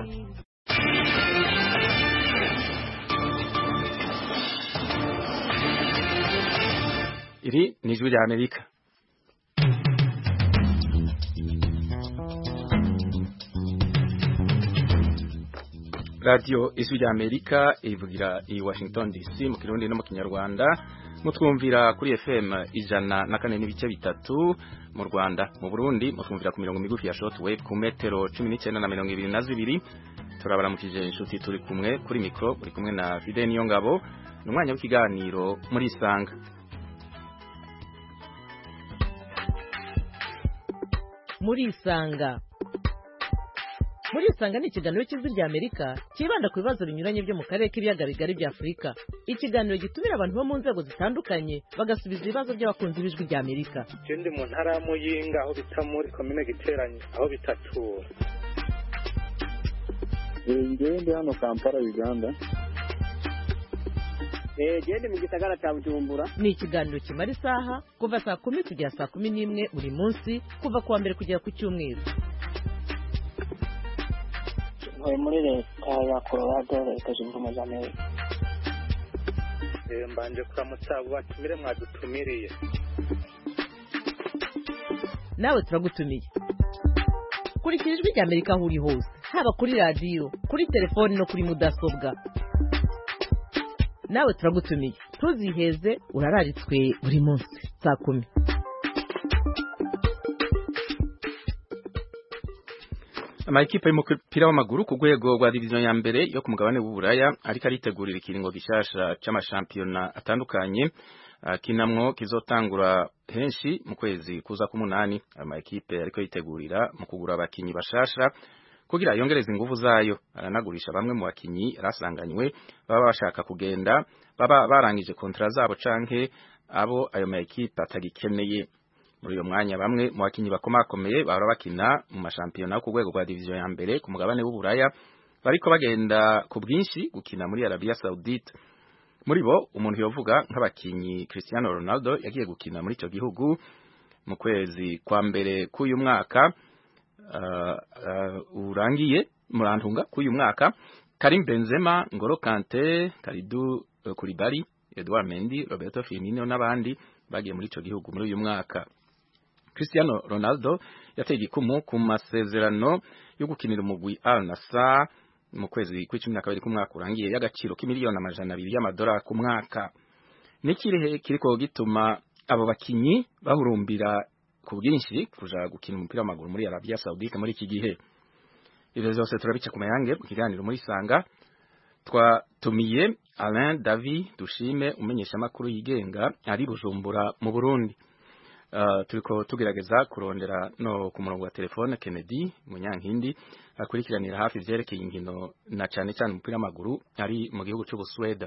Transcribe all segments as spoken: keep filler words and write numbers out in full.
Iri ni Ijwi ry'Amerika. Radio Ijwi ry'Amerika ivugira i Washington D C mu Kirundi no mu Kinyarwanda, mutwumvira kuri F M ijana na kane n'ibice bitatu mu Rwanda. Mu Burundi mutwumvira ku mirongo migufi ya shortwave ku metero cumi n'icenda na mirongo ibiri na zibiri. Turabaramukije inshuti turi kumwe kuri mikro, uri kumwe na Fidel Niyongabo. Numwanya w'ikiganiro muri Isanga. Muri Isanga. Muri Isanga ni ikiganiro cy'Ijwi ry'Amerika kibanda ku bibazo binyuranye byo mu karere k'ibiyaga bigari bya Afurika. Ikiganiro gitumira abantu bo mu nzego zitandukanye bagasubiza ibibazo by'abakunzi b'Ijwi ry'Amerika. Ikindi mu ntara ya Muyinga aho bita muri komine Giteranye aho bitatura. Ngende hano Kampala Uganda. Eh gende mu gisagara cya Bujumbura. Ni ikiganiro kimara isaha kuva saa kumi kugera saa kumi n'imwe buri munsi kuva kuwa mbere kugera ku cyumweru. Ntuye muri leta ya Colorado, leta zunze ubumwe za Amerika. Eh mbanje kuramutsa batumire mwadutumiriye. Nawe turagutumiye. Kurikira Ijwi ry'Amerika aho uri hose, haba kuri radio, kuri telefone no kuri mudasobwa. Nawe turagutumiye. Tuziheze urararitswe buri munsi saa kumi. Amakipe y'umupira w'amaguru ku rwego rwa division ya mbere yo ku mugabane w'Uburaya ariko aritegurira ikiringo gishasha c'amashampiyona atandukanye kinamwo kizotangura henshi mu kwezi kuza k'umunani. Amakipe ariko yitegurira mu kugura abakinyi bashasha kugira yongereza ingufu zayo, aranagurisha bamwe mu bakinyi rasanganywe baba bashaka kugenda, baba barangije kontra zabo canke abo ayo makipe atagikeneye. Muri uyo mwanya bamwe mu bakinyi bakomakomeye bahora bakina mu mashampiyona ku rwego rwa division ya mbere ku mugabane w'Uburaya bariko bagenda ku bwinshi gukina muri Arabia Saudite. Muri bo umuntu yovuga nk'abakinyi Cristiano Ronaldo yagiye gukina muri ico gihugu mu kwezi kwa mbere k'uyu mwaka uh, uh, urangiye murantunga k'uyu mwaka. Karim Benzema, Ngolo Kante, Kalidou uh, Koulibaly, Edouard Mendy, Roberto Firmino n'abandi bagiye muri ico gihugu muri uyu mwaka. Cristiano Ronaldo yateye igikumu ku masezerano yo gukinira umugwi Al Nassr mu kwezi kw'icumi na kabiri k'umwaka urangiye y'agaciro k'imiliyoni amajana abiri y'amadolari ku mwaka. Nikirehe kiriko gituma abo bakinyi bahurumbira ku bwinshi kuja gukina umupira w'amaguru muri Arabia Saudite muri iki gihe? Ivyo vyose turabica ku mayange mu kiganiro muri Isanga. Twatumiye Alain David Dushime umenyesha makuru yigenga ari Bujumbura mu Burundi. Uh, turiko tugerageza kurondera no ku murongo wa telefone Kennedy Munyankindi akurikiranira hafi vyerekeye inkino na cyane cyane umupira w'amaguru ari mu gihugu cy'u Busweda.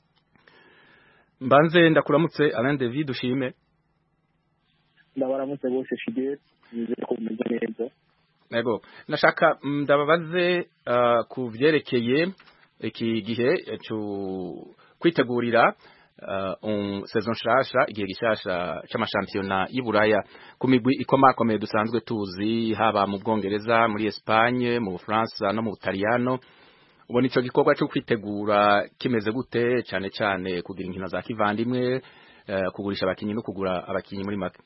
Mbanze ndakuramutse Alain David Dushime. Ndabaramutse bose Fidel, nize ko meze neza. Ego, nashaka ndababaze uh, ku vyerekeye iki gihe cyo kwitegurira Uh, um saison shasha igihe gishasha c'amashampiyona y'Iburaya ku migwi ikomakomeye dusanzwe tuzi haba mu Bwongereza, muri Espagne, mu France no mu Butaliyano. Ubona ico gikorwa cyo kwitegura kimeze gute, cyane cyane kugira inkino za kivandimwe, uh, kugurisha abakinyi no kugura abakinyi muri make?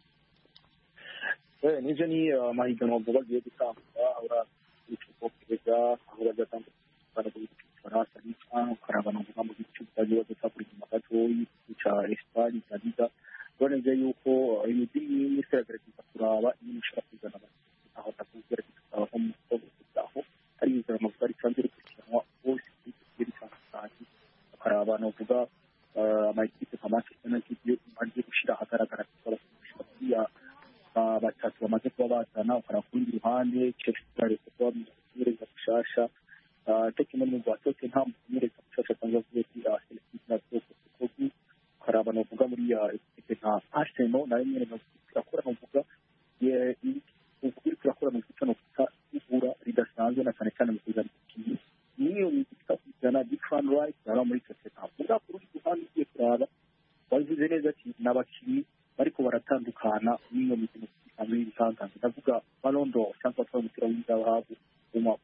Eh nije ni uh, mahiganwa vuba giye gutangura ahora ikigo kigeza ahora gatanga para Faransa n'Ispanye karabana kuva mu gice cyagiye gutapura mu gatoyi cya Espagne cyadiza boneze yuko imidi n'iseragereza kuraba n'ishaka kuzana aho takuzera kuzaba mu aho ari izana amavuta cyangwa kukiranwa bose biri cyane karabana kuvuga amakipe nka Manchester United imaze gushira ahagaragara ya batatu bamaze kuba bazana ukara kundi ruhande Chelsea ariko kuba mu gushasha tekino mu batoke nta munyereza gushasha cyangwa kuri Celtic na Toko karabana uvuga muri ya equipe nka Arsenal na rimwe no kurakora uvuga ye ukuri kurakora mu gitano kugura ridasanzwe na cyane cyane mu kuzana ikintu niyo mitika kuzana different right ara muri Tottenham uvuga kuri duhani igiye kuraba bazize neza ati n'abakinyi bariko baratandukana niyo mitiko isanzwe isanzwe ndavuga Ballon d'Or cyangwa se umupira w'inzahabu umwa kugeze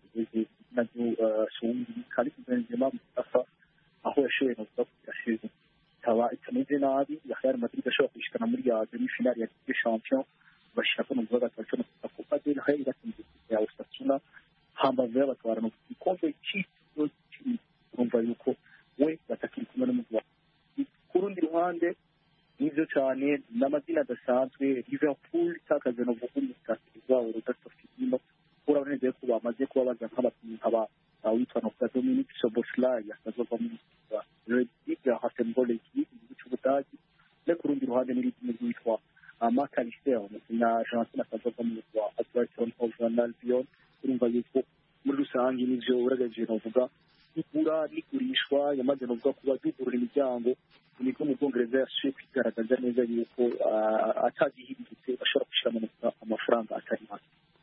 naryo Songi Karim Benzema Mustafa aho yashoboye no kuvuga yashize ikaba itameze nabi ya Real Madrid ashobora kwishikana muri ya demi finale ya Ligue des Champions bashaka no kuvuga gatatu no Copa del Rey gatsinze ya Osasuna hambavu y'abatwara no ikombe cy'isi urumva yuko we batakiri kumwe n'umugabo ku rundi ruhande nivyo cyane n'amazina adasanzwe Liverpool itakaje no vuga umusatsi wabo Roberto Firmino urabona neza ko bamaze kuba baza nk'abakinnyi nk'aba witwa no kwa Dominic Szoboszlai yasazo kwa Red Bull Hasenbol igihugu cy'Ubudagi no ku rundi ruhande n'irindi witwa Macalister na Argentina asazo kwa Brighton of Albion urumva yuko muri rusange nivyo uragaje no vuga igura n'igurishwa yamaze no vuga kuba dugurura imiryango niko mu Bwongereza yashoboye kwigaragaza neza yuko atagihindutse bashobora gushira amafaranga atari make.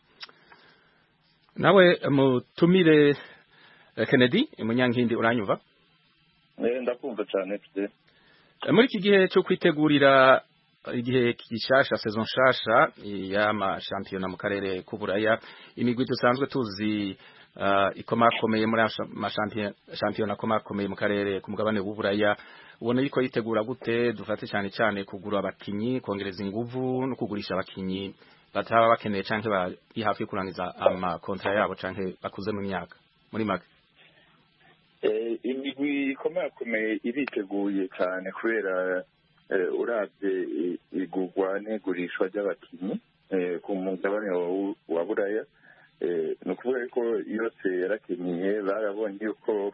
Nawe mutumire Kennedy Munyankindi uranyuva? Eh ndakumva cyane tuje. Muri iki gihe cyo kwitegurira igihe kishasha saison shasha y'ama championnat mu karere k'Uburaya imigwi dusanzwe tuzi uh, ikomakomeye muri ama championnat komakomeye mu karere ku mugabane w'Uburaya ubona yuko yitegura gute dufate cyane cyane kugura abakinyi kongereza inguvu no kugurisha abakinyi bataba bakeneye canke bari hafi kurangiza ama kontra yabo canke bakuze mu myaka muri make. Eh imigwi ikomakomeye iriteguye cyane kubera uravye igurwa n'igurishwa ry'abakinyi ku mugabane wa Buraya ni ukuvuga ko yose yarakeneye barabonye yuko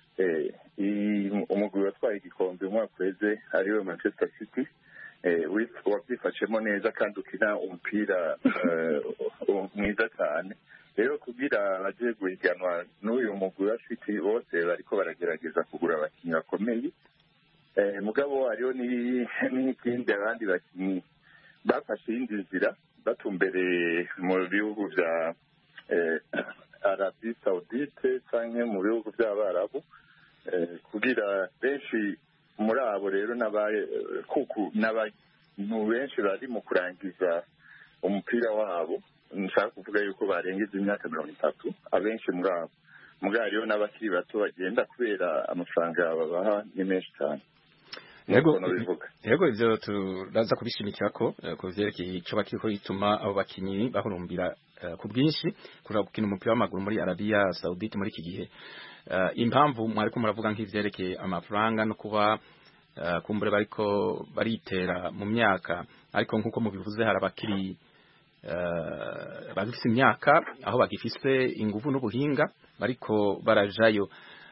umugwi watwaye igikombe umwaka uheze ariwe Manchester City wabyifashemo neza kandi ukina umupira mwiza cyane rero kugira bagiye guhiganwa n'uyu mugwi wa City bose bariko baragerageza kugura abakinyi bakomeye mugabo hariho n'ikindi abandi bakinyi bafashe iyindi nzira batumbereye mu bihugu vya Arabie Saoudite canke mu bihugu vy'Abarabu kugira benshi muri abo rero kuku n'abantu benshi bari mu kurangiza umupira wabo nshaka kuvuga yuko barengeje imyaka mirongo itatu abenshi muri abo mugabo hariho n'abakiri bato bagenda kubera amafaranga babaha ni menshi cyane. Yego yego ivyo turaza kubishimikira ko kuvyerekeye ico bakiko ituma abo bakinyi bahurumbira ku bwinshi kura gukina umupira w'amaguru muri Arabia Saoudite muri iki gihe impamvu mwari ko muravuga nk'ivyerekeye amafaranga no kuba kumbure bariko baritera mu myaka ariko nkuko mubivuze hari abakiri bagifise imyaka aho bagifise inguvu n'ubuhinga bariko barajayo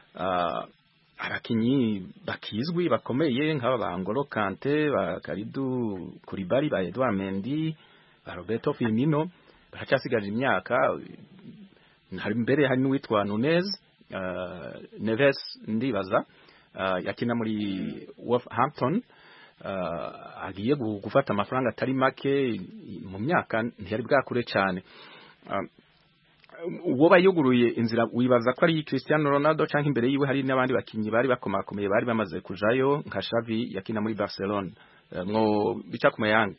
abakinyi bakizwi bakomeye nk'aba ba Ngolo Kante ba Kalidou Koulibaly ba Edouard Mendy ba Roberto Firmino baracyasigaje imyaka hari mbere hari n'uwitwa Nunez uh, Neves ndibaza uh, yakina muri Wolverhampton uh, agiye gufata amafaranga atari make mu myaka ntiyari bwakure cyane uh, uwo bayuguruye inzira wibaza ko ari Cristiano Ronaldo canke imbere yiwe hari n'abandi bakinyi bari bakomakomeye bari bamaze kujayo nka Xavi yakina muri Barcelona mwo bica kumayanga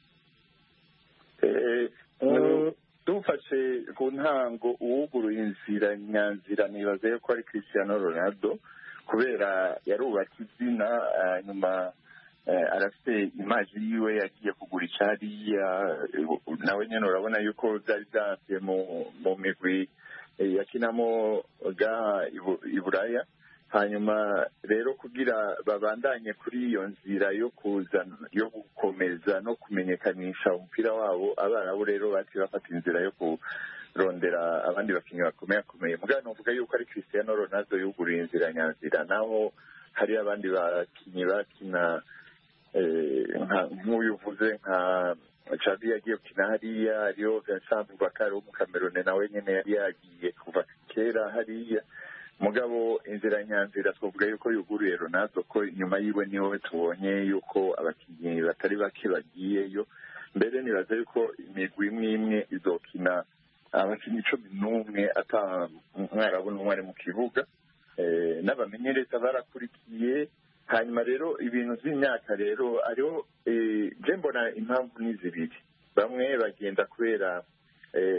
eh dufashe ku ntango uwuguruye inzira nyanzira nibaze ko ari Cristiano Ronaldo kubera yarubatse izina nyuma arafite imaji yiwe yagiye kugura icariya nawe nyene urabona yuko byari byavuye mu migwi yakinamo ga Iburaya hanyuma rero kugira babandanye kuri iyo nzira yo kuzana yo gukomeza no kumenyekanisha umupira wabo abarabu rero bati bafata inzira yo kurondera abandi bakinyi bakomeye akomeye mugabo novuga yuko ari Cristiano Ronaldo yuguriye inzira nyanzira naho hari abandi bakinyi bakina nk'uyu uvuze nka Xavi yagiye gukina hariya ariyo Vincent Bakary wo mu Cameroon nawe nyene yari yagiye kuva kera hariya mugabo inzira nyanzira twavuga yuko yuguruye Ronaldo ko inyuma yiwe niwe tubonye yuko abakinyi batari bake bagiyeyo mbere nibaza yuko imigwi imwe imwe izokina abakinyi cumi n'umwe ata mwarabona umwe ari mu kibuga n'abamenyereza barakurikiye hanyuma rero ibintu by'imyaka rero ariho je mbona impamvu ni zibiri bamwe bagenda kubera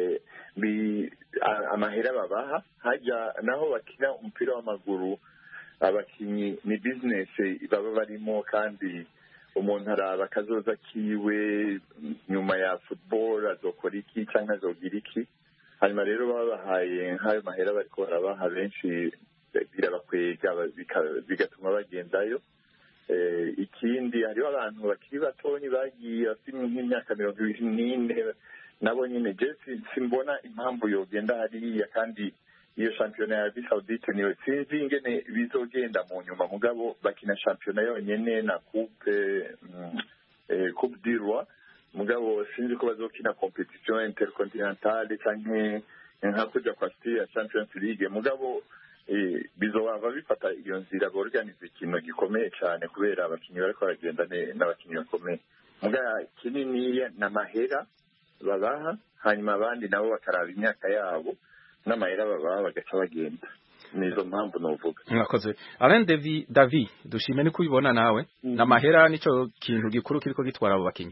amahera babaha hajya naho bakina umupira w'amaguru abakinnyi ni bizinesi baba barimo kandi umuntu araba akazoza kiwe nyuma ya football azokora iki cyangwa azogira iki hanyuma rero babahaye nk'ayo mahera bariko barabaha benshi birabakwega bigatuma bagendayo ikindi hariho abantu bakiri batonyi bagiye bafite nk'imyaka mirongo ibiri n'ine nabo nyine je simbona impamvu yogenda hariya kandi iyo shampiyona ya Arabie Saoudite niyo sinzi ingene bizogenda mu nyuma mugabo bakina shampiyona yonyene na coupe eh coupe du roi mugabo sinzi ko bazokina competition intercontinentale canke nka kuja kwa ya Champions League mugabo eh bizobava bifata iyo nzira organize ikintu gikomeye cyane kubera abakinyi bariko baragenda n'abakinyi bakomeye mugabo kinini na mahera babaha hanyuma abandi nabo bakaraba imyaka yabo n'amahera babaha bagaca bagenda nizo mpamvu novuga mwakoze Alain David David dushime ni kubibona nawe n'amahera nico kintu gikuru kiriko gitwara abo bakinyi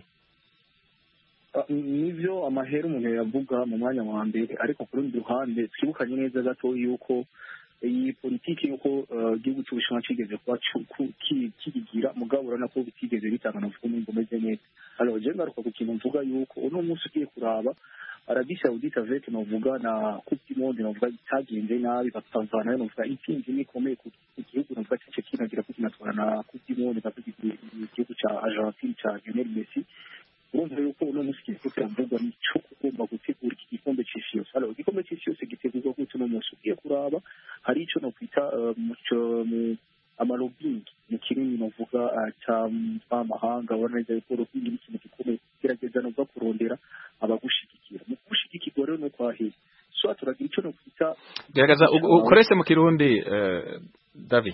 nivyo amahera umuntu yavuga mu mwanya wa mbere ariko ku rundi ruhande twibukanye neza gato yuko iyi politiki yuko igihugu cy'Ubushinwa kigeze kuba kigigira mugabo urana ko bitigeze bitanga no vuga ngo meze neza alors je ngaruka ku kintu mvuga yuko uno munsi ugiye kuraba Arabie Saoudite avec novuga na Coupe du Monde novuga itagenze nabi bakavana novuga intsinzi nikomeye ku gihugu novuga cyo kinagira ko kinatwara na Coupe du Monde na igihugu cya Argentine cya Lionel Messi urumva yuko uno munsi kigiye kuvuga nico kugomba gutegura iki gikombe cy'isi yose alors igikombe cy'isi yose gitegurwa ko uno munsi ugiye kuraba hari ico no kwita mu amalobbying mu kirimi novuga cy'amahanga ubona yuko lobbying ni ikintu gikomeye gerageza no kurondera abagushigikira mu gushigikirwa rero no kwahe so turagira ico no kwita gerageza ukoreshe mu kirundi David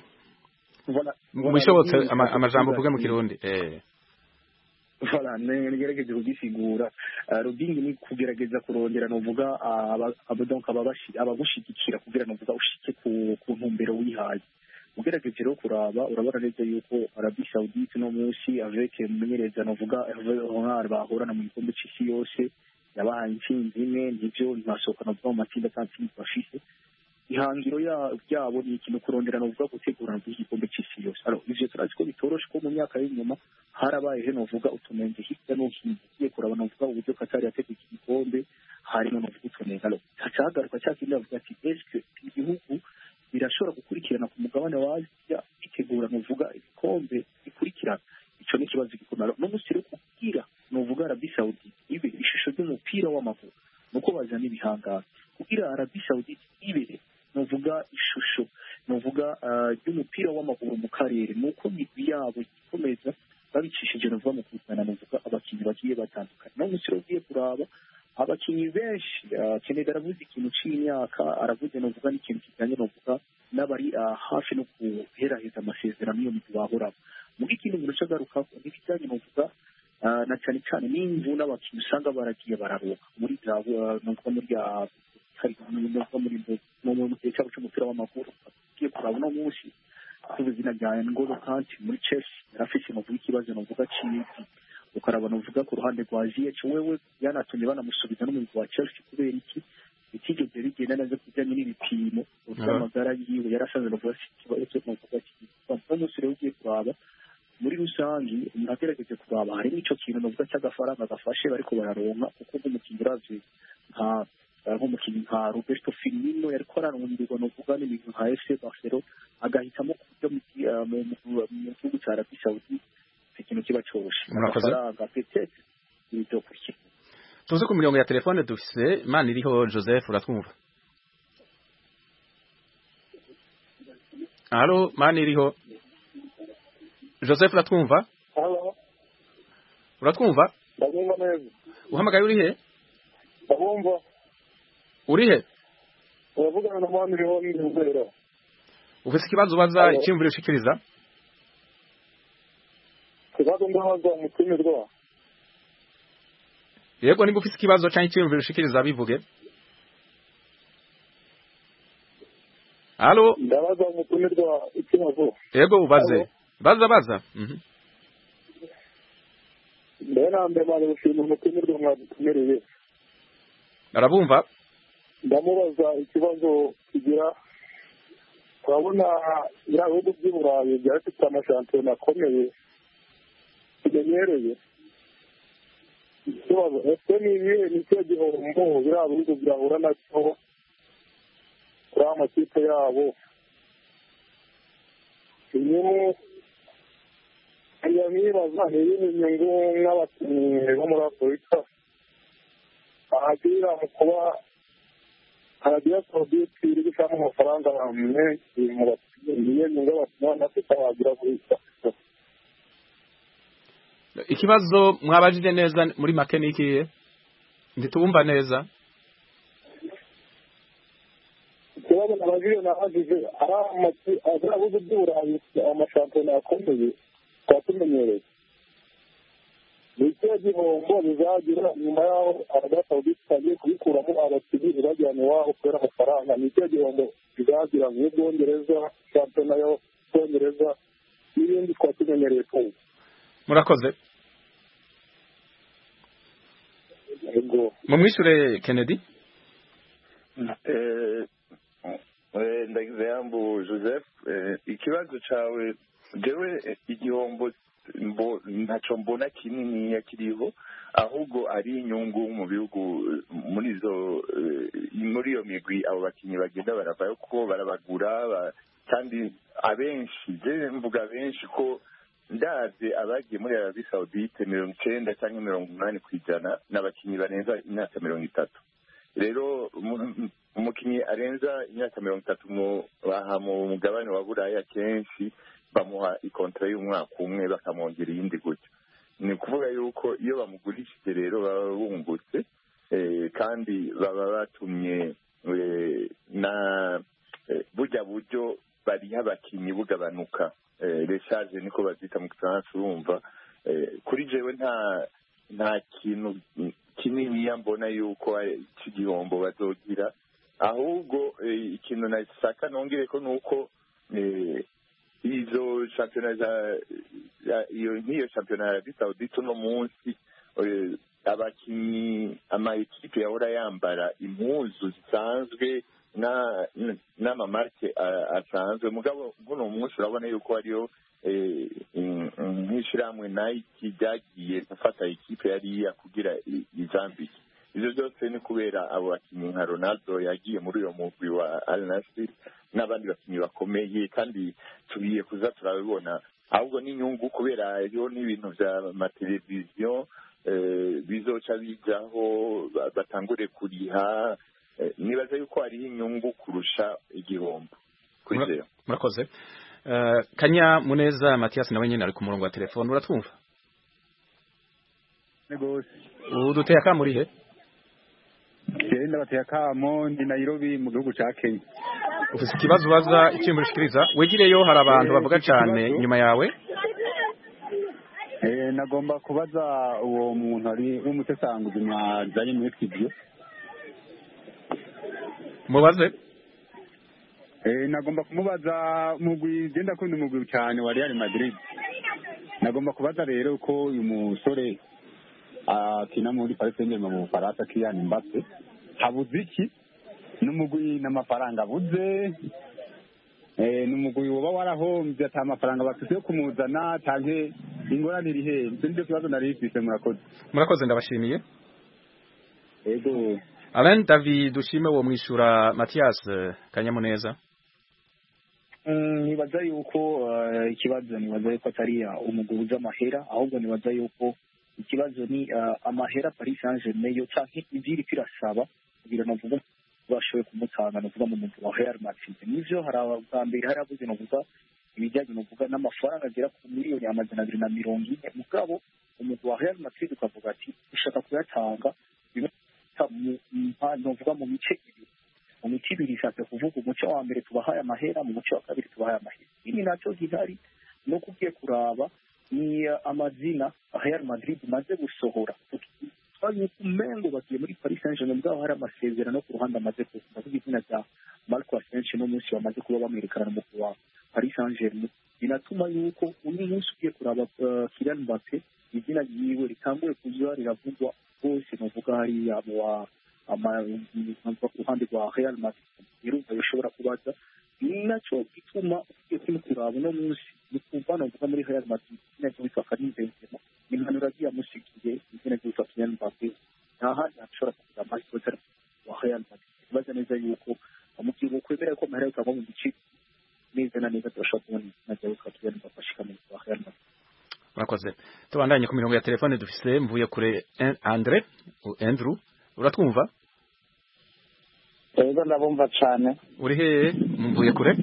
mwishobotse amajambo uvuga mu kirundi eh voilà ngerageza kugisigura lobbying ni kugerageza kurondera novuga abo donc ababashi abagushigikira kugira novuga ushike ku ntumbero wihaye ugerageje rero kuraba urabona neza yuko Arabie Saoudite no munsi avec umumenyereza novuga Ronald bahorana mu gikombe cy'isi yose yabahaye intsinzi imwe nivyo ntasohoka novuga mu matsinda atandukanye bafise ihangiro yabo ni ikintu kurondera novuga gutegura igikombe cy'isi yose alors ivyo turazi ko bitoroshe ko mu myaka y'inyuma harabaye novuga utunenge hirya no hino ugiye kuraba novuga uburyo Qatar yateguye igikombe harimo novuga utunenge alors hacagaruka cyakindi bavuga ati est-ce igihugu birashobora gukurikirana ku mugabane wa Asia bitegura novuga ibikombe bikurikirana ico ni kibazo gikomeye no musire kugira novuga Arabie Saoudite ibe ishusho ry'umupira w'amaguru nuko bazana ibihangano kugira Arabie Saoudite ibe novuga ishusho novuga y'umupira w'amaguru mu karere nuko migwi yabo ikomeza babicishije novuga mu kuzana novuga abakinyi bagiye batandukanye no musire ugiye kuraba abakinyi benshi Kennedy aravuze ikintu c'imyaka aravuze novuga n'ikintu kijanye novuga n'abari hafi no kuheraheza amasezerano yo migwi bahoramo mu ikintu umuntu cyagaruka n'ibijanye novuga na cyane cyane n'imvu n'abakinyi usanga baragiye bararuka muri novuga muri ya hari novuga muri mu gihe cy'umupira w'amaguru kiye kuraba no munsi kubizina rya N'Golo Kante muri Chelsea yarafise novuga ikibazo novuga cy'imiti ukaraba novuga ku ruhande rwa Ziyech wewe yanatumye banamusubiza no mu wa Chelsea kubera iki itigeze bigenda neza kujyanye n'ibipimo by'amagara yiwe yarasanze novuga ikibazo cyo novuga cy'imiti umusire ugiye kuraba muri rusangi umuntu agerageze kuraba hari n'ico kintu novuga cy'agafaranga gafashe bariko bararonka kuko nk'umukinnyi uravye nka nk'umukinnyi nka Roberto Firmino yariko aranundirwa novuga n'ibintu nka F C Barcelona agahitamo kujya mu gihugu cya Arabie Saoudite ikintu kiba cyoroshye amafaranga peut-être ibyo kurya tuze ku mirongo ya telefone dufise Imana iriho Joseph uratwumva Allo Imana iriho Joseph uratwumva Allo uratwumva ndabumva neza uhamagaye uri he ndabumva uri he uvugana na Imana iriho n'inzira ufise ikibazo baza icyumviro ushikiriza kibazo ndabaza umutumirwa yego niba ufise ikibazo cyangwa icyumviro ushikiriza bivuge Allo ndabaza umutumirwa ikibazo yego ubaze baza baza mhm Mbena mbema gushima umutumirwa mwadutumirije arabumva ndamubaza ikibazo kigira turabona biriya bihugu by'i burayi byari bifite amashampiyona akomeye bimenyereye ikibazo ese ni ibihe ni cyo gihombo biriya bihugu byahura nacyo kuri amakipe yabo inyungu njya nibaza ni iyihe nyungu nk'abakinnyi bo muri afurika ahagirira mu kuba arabiya sawudite iri gushaka amafaranga menshi mu bakinnyi niyo nyungu abakinnyi bafite bagira kuri afurika. Ikibazo mwabajije neza muri make ni ikihe ntitubumva neza? ikibazo nabajije nabajije ari amakipe by'uburayi amashampiyona akomeye twatumenyereye ni ikihe gihombo bizagira nyuma y'aho arabiya sawudite itangiye kubikuramo abakinnyi ibajyana iwabo kubera amafaranga ni ikihe gihombo bizagira nk'ubwongereza shampiyona y'ubwongereza n'ibindi twatumenyereye twese. Murakoze. Mumwishure Kennedy. Eh eh ndagize yambu Joseph ikibazo cawe jewe igihombo ntaco mbona kinini yakiriho ahubwo ari inyungu mu bihugu muri izo muri iyo migwi abo bakinyi bagenda baravayo kuko barabagura kandi abenshi je mvuga benshi ko ndaze abagiye muri Arabie Saoudite mirongo icenda cyangwa mirongo umunani kw'ijana n'abakinyi barenza imyaka mirongo itatu. Rero umukinyi arenza imyaka mirongo itatu mu baha mu mugabane wa Buraya kenshi bamuha ikontra y'umwaka umwe bakamwongera iyindi gutyo. Ni kuvuga yuko iyo bamugurishije rero baba bungutse kandi baba batumye na burya buryo bariha abakinyi bugabanuka. Reshaje niko bazita mu Kifaransa urumva kuri jewe nta nta kintu kinini yambona yuko cy'igihombo bazogira ahubwo ikintu nashaka nongere ko nuko izo shampiyona za iyo niyo shampiyona ya Saudite no munsi abakinyi ama ekipe yahora yambara impuzu zisanzwe na n'amamarke asanzwe mugabo buno munsi urabona yuko hariyo nk'ishiramwe Nike ryagiye gufata ikipe yariya kugira izambike. Ivyo byose ni kubera abo bakinyi nka Ronaldo yagiye muri uyo mugwi wa Al Nassr n'abandi bakinyi bakomeye kandi tubiye kuza turabibona ahubwo n'inyungu kubera yo n'ibintu vya mateleviziyo bizoca bijaho batangure kuriha nibaza yuko hariho inyungu kurusha igihombo. Murakoze. Kanya Muneza Mathias nawe nyene ari ku murongo wa telefone uratwumva? Nego uduteye akamuri he? Genda bateye akamo ndi Nairobi mu gihugu ca Kenya. Ufise ikibazo baza icyo murishikiriza wegireyo hari abantu bavuga cyane nyuma yawe? Eh nagomba kubaza uwo muntu ari umutesanguzi mwazanye muri studio. Mubaze? Eh nagomba kumubaza mugwi genda kundi mugwi cyane wa Real Madrid. Nagomba kubaza rero ko uyu musore akina muri Paris Saint-Germain mu Faransa Kylian Mbappe habuze iki n'umugwi n'amafaranga abuze eh n'umugwi woba warahombye ata amafaranga bafite yo kumuzana tanke ingorane iri he ndio kibazo narifise. Murakoze. Murakoze ndabashimiye. Ego Alain David dushime wo mwishura Mathias Kanyamuneza. Mm nibaza yuko ikibazo nibaza yuko atari umuguza amahera ahubwo nibaza yuko ikibazo ni amahera Paris Saint-Germain yo canke ivyiri kirasaba kugira navuga bashoboye kumutanga no kuva mu muntu wa Real Madrid. Nivyo hari abambere hari abuze no kuvuga ibijyanye no kuvuga n'amafaranga agera ku miliyoni amajana abiri na mirongo ine mugabo umuntu wa Real Madrid ukavuga ati ushaka kuyatanga novuga mu mice ibiri mu mice ibiri ishatse kuvuga umuce wa mbere tubahaye amahera mu muce wa kabiri tubahaye amahera. Ini naco gihari no kugiye kuraba ni amazina Real Madrid maze gusohora twari kumengo bagiye muri Paris Saint-Germain bwa hari amasezerano ku ruhande amaze kuvuga izina rya Marco Asensio no munsi bamaze kuba bamwerekana mu kuwa Paris Saint-Germain binatuma yuko uyu munsi ugiye kuraba Kylian Mbappe izina yiwe ritanguye kuza riravugwa bose novuga hari abo wa amavuga ku ruhande rwa Real Madrid irumva bishobora kubaza nacyo gituma ugiye kumukuraba uno munsi ni kumva novuga muri Real Madrid nacyo witwa Karim Benzema impanuro agiye amusigiye izina ryitwa Kylian Mbappe aha yashobora kugira amahirwe wa Real Madrid baza neza yuko amubwiye kwemera ko mahera yitwa mu bici neza na neza turashobora kubona najya witwa Kylian Mbappe ashika muri Real Madrid. Murakoze tubandanye ku mirongo ya telefone dufise mvuye kure Andre Andrew uratwumva? Ego ndabumva cyane. Uri hehe mvuye kure?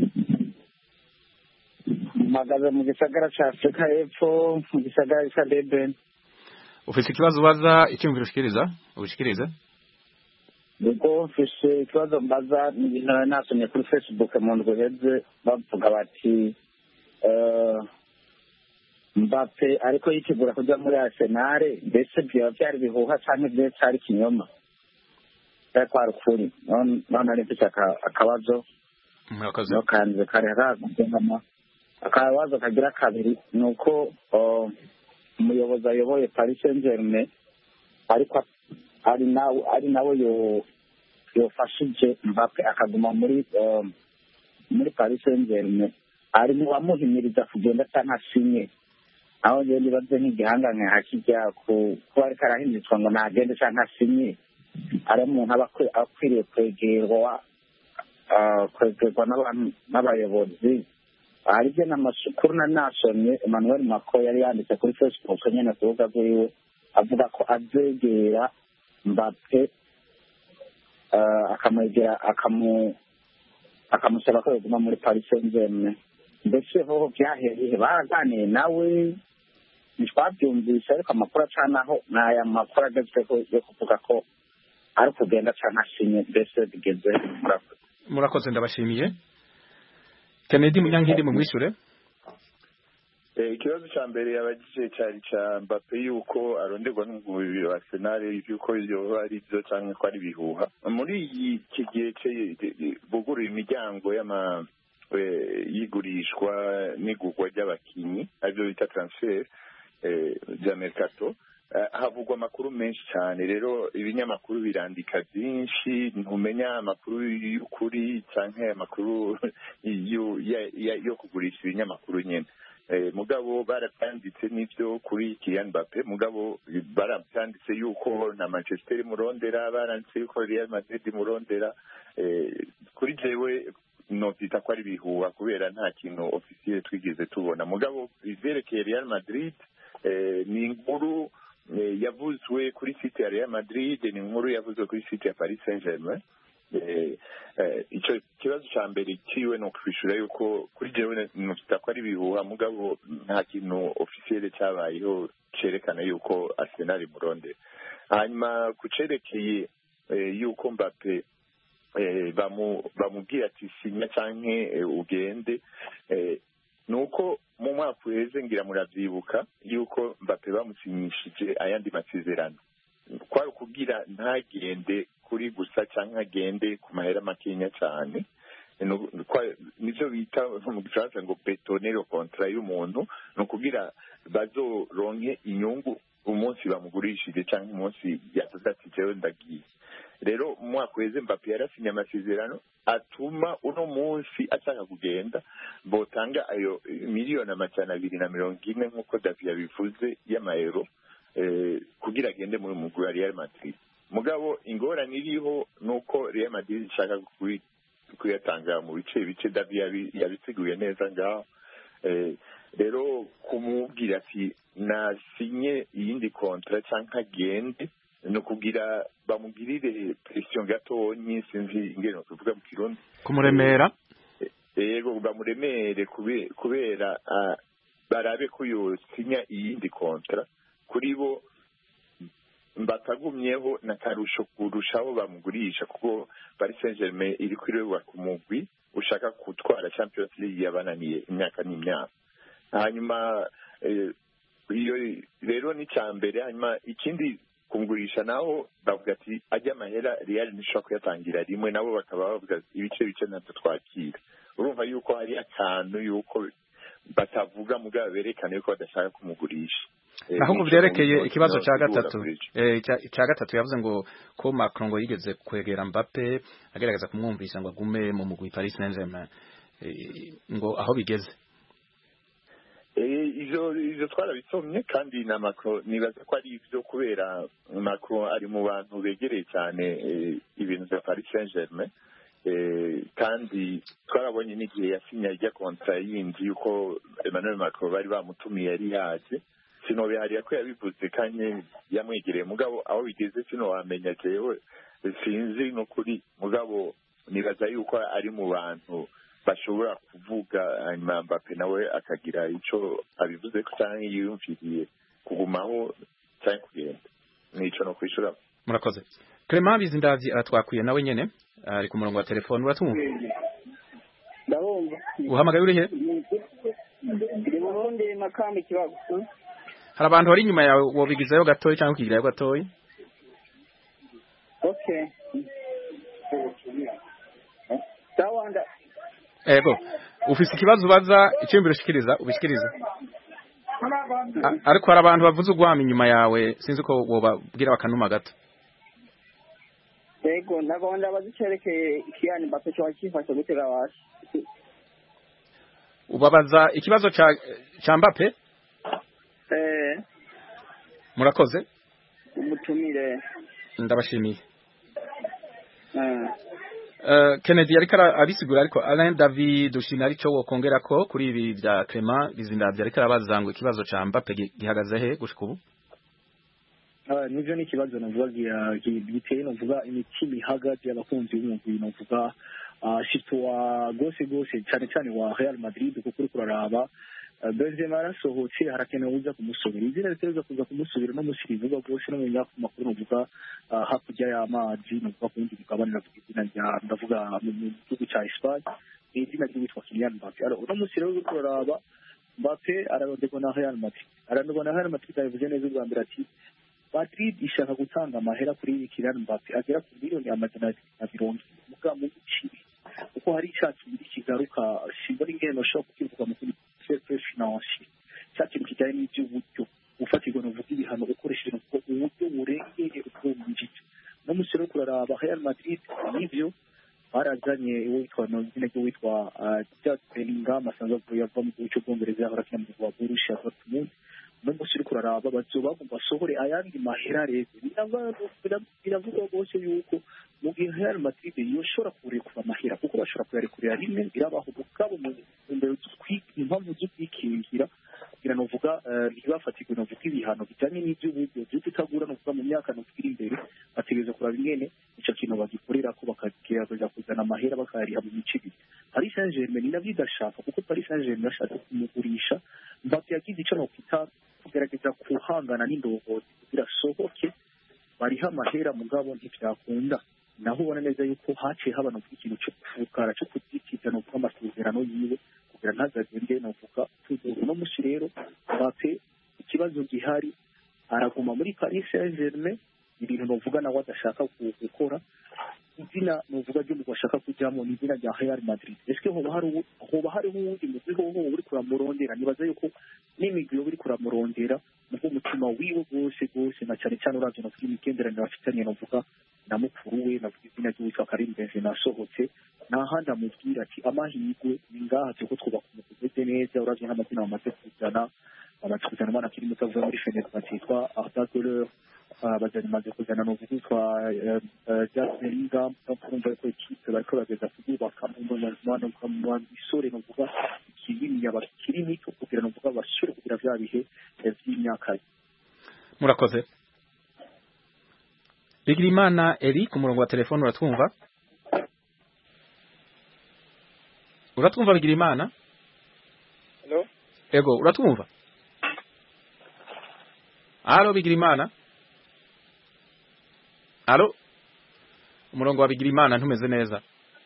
Magaze mu gisagara ca Afrika y'Epfo mu gisagara ca Durban. Ufise ikibazo ubaza icyumviro ushikiriza ushikiriza? Ubwo mfise ikibazo mbaza ni ibintu nasomye kuri Facebook mu ndwi heze bavuga bati eh Mbappe ariko yitegura kuja muri Arsenal mbese byo byari bihuha cyane byo cyari kinyoma. Kwa rukuri none ari mfite akabazo murakoze no kanze kare haguma akabazo kagira kabiri nuko umuyobozi ayoboye Paris Saint-Germain ariko ari nawe ari nawe yo yofashije Mbappe akaguma muri muri Paris Saint-Germain ari mu bamuhimiriza kugenda cyangwa sinye aho ngende baze nk'igihanganye hakijya ku kuba ariko arahinditswa ngo nagende cyangwa sinye ari umuntu aba akwiriye kwegerwa kwegerwa n'abayobozi hari byo n'amasukuru na nasomye Emmanuel Macron yari yanditse kuri Facebook nyine ku rubuga rwiwe avuga ko azegera Mbappe akamwegera akamu akamusaba ko yaguma muri Paris Saint-Germain mbese ho byahereye baraganiye nawe ntitwabyumvise ariko amakuru acanaho n'aya makuru agezweho yo kuvuga ko ari kugenda cyane ashimye mbese bigeze murakoze murakoze ndabashimiye Kennedy Munyankindi mu mwishure. Ikibazo cya mbere yabagije cyari cya Mbappe yuko aronderwa n'umugwi wa Arsenal yuko ibyo ari byo cyangwa ko ari bihuha muri iki gihe buguru imiryango y'ama yigurishwa n'igurwa ry'abakinyi aribyo bita transfer bya mercato havugwa amakuru menshi cyane rero ibinyamakuru birandika byinshi ntumenya amakuru y'ukuri cyangwa amakuru yo kugurisha ibinyamakuru nyine mugabo barabyanditse n'ibyo kuri Kylian Mbappe mugabo barabyanditse yuko na Manchester murondera baranditse yuko Real Madrid murondera kuri jewe notita ko ari bihuha kubera nta kintu officiel twigeze tubona mugabo izerekeye Real Madrid ni inkuru yavuzwe kuri site ya Real Madrid ni inkuru yavuzwe kuri site ya Paris Saint-Germain icyo kibazo cya mbere kiwe no kwishura yuko kuri jewe notita ko ari bihuha mugabo nta kintu officiel cyabayeho cerekana yuko Arsenal murondera hanyuma kucerekeye yuko Mbappe bamubwira ati sinya canke ugende nuko mu mwaka uheze ngira muravyibuka yuko Mbappe bamusinyishije ayandi masezerano kwari kugira ntagende kuri gusa canke agende ku mahera makenya cyane nivyo bita mu gifaransa ngo betonero kontra y'umuntu no kugira bazoronke inyungu umunsi bamugurishije canke umunsi yatadati jewe ndagiye rero mu mwaka uheze Mbappe yarasinye amasezerano atuma uno munsi ashaka kugenda botanga ayo miliyoni amajana abiri na mirongo ine nk'uko Davi yabivuze y'amayero kugira agende muri mugwi wa Real Madrid mugabo ingorane iriho nuko Real Madrid ishaka kuyatanga mu bice bice Davi yabiteguye neza ngaho rero kumubwira ati nasinye iyindi kontra canke agende no kugira bamugirire pression gatonyi sinzi ingeno tuvuga mu Kirundi kumuremera yego bamuremere kubera barabe ko yosinya iyindi kontra kuri bo batagumyeho na karusho kurushaho bamugurisha kuko Paris Saint-Germain iri kwirewa ku mugwi ushaka gutwara Champions League yabananiye imyaka n'imyaka hanyuma iyo rero ni cyambere hanyuma ikindi kumgurisha naho bavuga ati ajya amahera Real nishobora kuyatangira rimwe nabo bakaba bavuga ibice bice natwe twakira urumva yuko hari akantu yuko batavuga mugabo berekane ko badashaka kumugurisha. naho ngo byerekeye ikibazo cya gatatu eh cya gatatu yavuze ngo ko Macron ngo yigeze kwegera Mbappe agerageza kumwumvisha ngo agume mu mugwi Paris Saint-Germain ngo aho bigeze. Eh izo izo twarabisomye kandi na Macron nibaza ko ari ivyo kubera Macron ari mu bantu begereye cyane ibintu bya Paris Saint-Germain. Eh kandi twarabonye n'igihe yasinya ijya contrat yindi yuko Emmanuel Macron bari bamutumiye yari yaje sino bihariye ko yabivuze kanye yamwegereye mugabo aho bigeze sino wamenya jewe sinzi no kuri mugabo nibaza yuko ari mu bantu bashobora kuvuga hanyuma Mbappe nawe akagira ico abivuze ko cyane yiyumviriye kugumaho cyane kugenda nico no kwishura. Murakoze. Clement Bizindavyi aratwakuye nawe nyene ari ku murongo wa telefone uratumva. Ndabumva. Uhamagaye uri he? Ndi mu Burundi makamba kibago. Hari abantu bari inyuma yawe wobigizayo gatoyi cyangwa ukigirayo gatoyi? Okay. Tawanda. Ego. Ufise ikibazo ubaza icyumviro shikiriza ubishikiriza. Ariko hari abantu bavuze ugwama inyuma yawe sinzi ko wobabwira bakanuma gato. Ego nagonda bazicerekeye ikiyani Mbappe cyo akifasha gutera washi. Ubabaza ikibazo cha cha Mbappe? Eh. Murakoze. Umutumire. Ndabashimiye. Eh. Uh, Kennedy ariko abisigura ariko Alain David dushina ari cyo wokongera ko kuri ibi bya Clement Bizindavyi ariko arabaza ngo ikibazo ca Mbappe gihagaze he gushika ubu. Ah nivyo ni kibazo navuga giteye no vuga imitima ihagaze y'abakunzi b'umugwi no vuga shitwa gose gose cyane cyane wa Real Madrid kuko kuri kuraraba Benzema arasohotse harakenewe uza kumusubira izina riteza kuza kumusubira no musirivuga gose no mu makuru no vuga hakujya y'amazi no kuvuga kundi bikabana navuga izina rya ndavuga mu gihugu cya Espagne izina ryitwa Kylian Mbappe alors no musirivuga yo kuraraba Mbappe ararondegwa na Real Madrid ararondegwa na Real Madrid yavuze neza ubwa mbere ati Madrid ishaka gutanga amahera kuri Kylian Mbappe agera ku miliyoni amajana mirongo muga mu gici uko hari icyatsi muri kigaruka simbona ingeno shop kivuga mu kuri fair finance cyatsi kijyanye n'iby'uburyo ufatirwa no vuga ibihano ukoresheje uburyo burengeye uko munjije no musero kuraraba Real Madrid nivyo barazanye witwa no nyine cyo witwa Jude Bellingham asanzwe yava mu gihugu cy'Ubwongereza ahora kina mu wa Borussia Dortmund no musiri kuraraba bazoba mu basohore ayandi mahera reze biravuga bose yuko mu gihe Real Madrid yoshora kurekura amahera kuko bashora kuyarekurira rimwe birabaho bukabo mu mbere impamvu z'ukwikingirira kugira no vuga ntibafatirwe no vuga ibihano bijanye n'iby'uburyo byo tutagura no vuga mu myaka no kugira imbere bategereza kuraba ingene ico kintu bagikorera ko bakagira baza kuzana amahera bakariha mu micigi Paris Saint-Germain nabyo idashaka kuko Paris Saint-Germain yashaka kumugurisha Mbappe yagize ico no kwita kugerageza kuhangana n'indongozi kugira sohoke bariha amahera mugabo ntibyakunda naho ubona neza yuko haciye haba no ikintu cyo kufukara cyo kutikiza no amasezerano yiwe kugira ntazagende no vuga tuzo no mushi rero Mbappe ikibazo gihari araguma muri Paris Saint-Germain ibintu no vuga nawe adashaka gukora izina no vuga ryo mugashaka kujyamo ni izina rya Real Madrid eske hoba hari hoba hari uwundi muziho ho uri kuramurondera nibaza yuko n'imigwi yo uri kuramurondera muko mutima wiwe gose gose na cyane cyane uravye no kwimikenderana bafitanye no vuga na mukuru we na izina ry'uwitwa Karim Benzema asohotse nahandi amubwira ati amahirwe ni ngaha cyo twubaka umugeze neza uravye nk'amazina bamaze kuzana bamaze kuzana bana kiri mutavuye muri Fenerbahce yitwa Arda Güler bazanye maze kuzana no kwitwa Jude Bellingham no kumva ko ikipe bariko bageza kuyubaka mu mwana mu isore no vuga ikibini y'abakiri mito kugira no vuga bashobore kugira vya bihe by'imyaka. Murakoze. Bigirimana Eri ku murongo wa telefone uratwumva? Uratwumva Bigirimana? Hello? Ego, uratwumva? Halo Bigirimana? Halo? Umurongo wa Bigirimana ntumeze neza.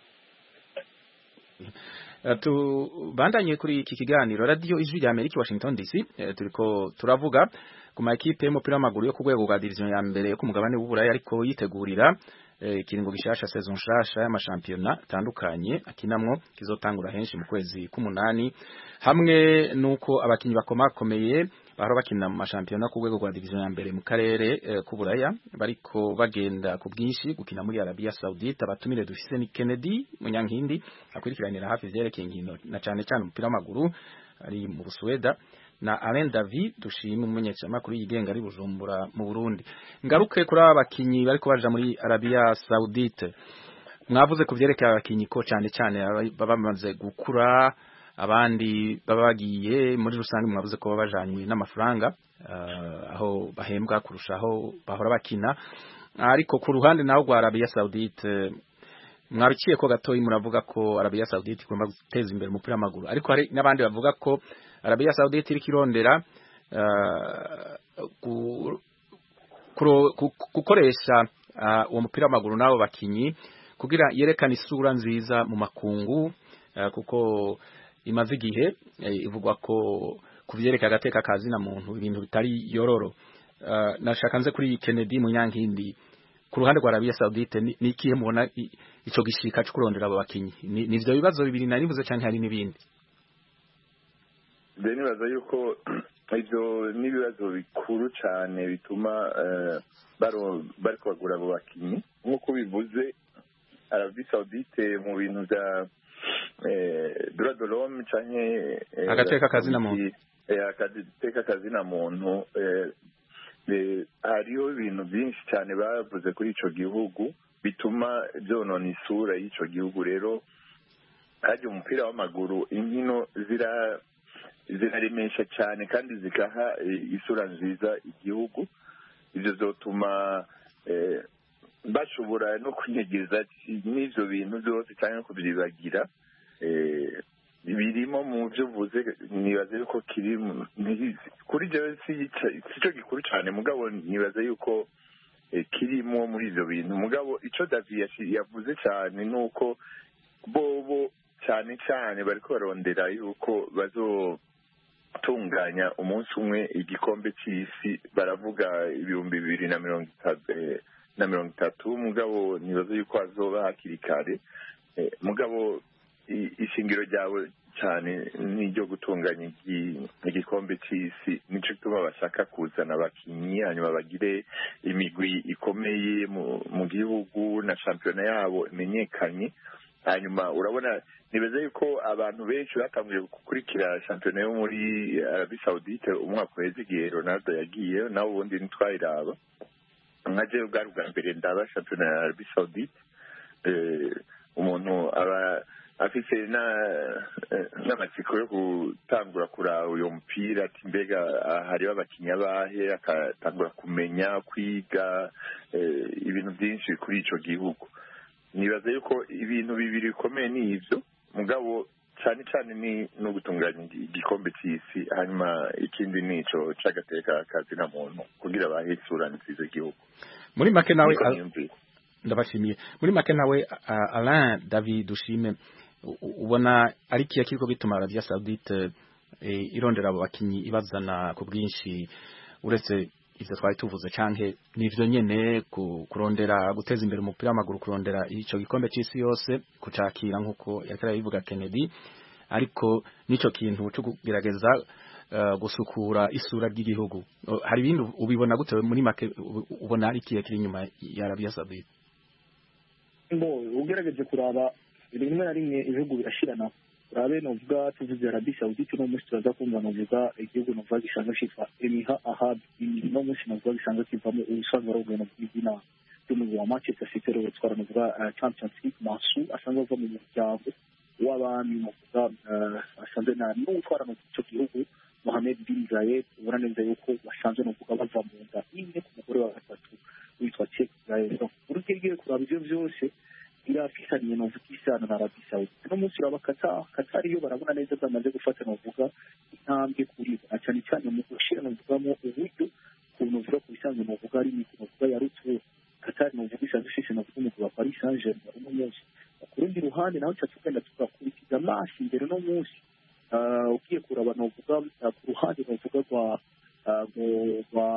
Tu bandanye kuri iki kiganiro radio Ijwi rya Amerika Washington D C turiko turavuga ku makipe y'umupira w'amaguru yo ku rwego rwa division ya mbere yo ku mugabane w'Uburayi ariko yitegurira ikiringo gishasha saison nshasha y'amashampiyona atandukanye akinamwo kizotangura henshi mu kwezi k'umunani hamwe nuko abakinyi bakomakomeye bahora bakina mu mashampiyona ku rwego rwa division ya mbere mu karere eh, k'uburaya bariko bagenda ku bwinshi gukina muri Arabia Saudite. Abatumire dufise ni Kennedy Munyankindi akwirikiranira hafi vyerekeye inkino na cane cane umupira w'amaguru ari mu Busuweda na Alain David dushima umumenyeshamakuru yigenga ari Bujumbura mu Burundi. Ngaruke kuri aba bakinyi bariko baja muri Arabia Saudite, mwavuze ku vyerekeye abakinyi ko cane cane baba bamaze gukura, abandi baba bagiye muri rusange mwavuze ko babajanywe n'amafaranga uh, aho bahembwa kurushaho bahora bakina, ariko ku ruhande naho rwa Arabia Saudite mwarukiye ko gatoyi muravuga ko Arabia Saudite igomba guteza imbere umupira w'amaguru, ariko hari n'abandi bavuga ko Arabia Saudite iri kirondera uh, gukoresha uwo uh, mupira w'amaguru nabo bakinyi kugira yerekane isura nziza mu makungu uh, kuko imaze igihe ivugwa ko kuvyerekana agateka kazi na muntu ibintu bitari yororo. Uh, nashaka nze kuri Kennedy Munyankindi, ku ruhande rwa Arabia Saudite ni ikihe mubona ico gishika cyo kurondera abo bakinyi? Nivyo bibazo bibiri nari nivuze canke hari nibindi? Deni baza yuko ivyo nibibazo bikuru cyane bituma uh, baro bariko bagura abo bakinyi nkuko bivuze. Arabia Saudite mu bintu bya eh droit de l'homme canke agateka kazi na muntu eh agateka kazi na muntu eh hariho ibintu byinshi cyane bavuze kuri ico gihugu bituma byonona isura y'ico gihugu. Rero haje umupira w'amaguru inkino zira ziraremesha cyane kandi zikaha isura nziza igihugu. Ivyo zotuma eh bashobora no kunyegeza n'ivyo bintu byose cyane kubyibagira. eh birimo mu byo vuze nibaze yuko kiri kuri jewe si cyo gikuru cyane mugabo nibaze yuko eh, kirimo muri ivyo bintu. Mugabo ico David yavuze cyane nuko bobo cyane cyane bariko barondera yuko bazo tunganya umunsi umwe igikombe cy'isi, baravuga ibihumbi bibiri na mirongo itatu na mirongo itatu. Mugabo nibaze yuko azoba hakiri kare. eh, mugabo ishingiro ryawe cyane n'iryo gutunganya igikombe cy'isi, nico gituma bashaka kuzana abakinyi hanyuma bagire imigwi ikomeye mu gihugu na shampiyona yabo imenyekanye. Hanyuma urabona nibaze yuko abantu benshi batanguye gukurikira shampiyona yo muri Arabia Saudite umwaka uheze igihe Ronaldo yagiye, nawe ubundi ntitwayiraba. nka jewe bwari bwa mbere ndaba shampiyona ya Arabia Saudite. eh, umuntu aba afise na n'amatsiko yo gutangura kuraba uyo mupira ati mbega hariho abakinyi abahe, akatangura kumenya kwiga eh, ibintu byinshi kuri ico gihugu. Nibaza yuko ibintu bibiri bikomeye ni ivyo, mugabo cyane cyane ni no gutunganya igikombe cy'isi, hanyuma ikindi nico cagateka kazi na muntu kugira bahesura nziza igihugu. Muri make nawe ndabashimiye. Muri make nawe Alain David dushime, ubona ari kiya kiriko bituma Arabia Saudite eh, irondera abo bakinyi ibazana ku bwinshi, uretse ivyo twari tuvuze canke nivyo nyene kurondera guteza imbere umupira w'amaguru, kurondera ico gikombe cy'isi yose kucakira nkuko yakara bivuga Kennedy, ariko nico kintu cyo kugerageza uh, gusukura isura ry'igihugu. Uh, hari ibindi ubibona gute muri make ubona ari kiye kiri nyuma ya Arabia Saudite? Mbo ugerageje kuraba rimwe na rimwe ibihugu birashirana. Urabe novuga tuvuze Arabia Saudite no musi turaza kumva novuga igihugu novuga gishanga citwa Emiha Ahad, no musi novuga gishanga kivamo ubusanzwe arogwe no bw'izina ry'umugwi wa Manchester City ro twara novuga Champions League Mansu asanzwe ava mu muryango w'abami novuga asanzwe na n'utwara mu cyo gihugu Mohamed bin Zayed. ubona neza yuko basanzwe novuga bava mu nda imwe ku mugore wa gatatu witwa Sheikh Zayed. Urugero kuraba ivyo vyose irafisaniye novuga isano na Arabia Saudite. No musi uraba Qatar Qatar yo barabona neza bamaze gufata novuga intambwe kuri bo, cyane cyane mu gushira novugamo uburyo kuntu vuga ku bisanzwe novuga ari imikino novuga ya rutu. Qatar novuga isanzwe ishise novuga mu wa Paris Saint-Germain uno munsi. Ku rundi ruhande naho cyatugenda tugakurikiza amashi imbere no munsi ugiye kuraba novuga ku ruhande novuga rwa rwa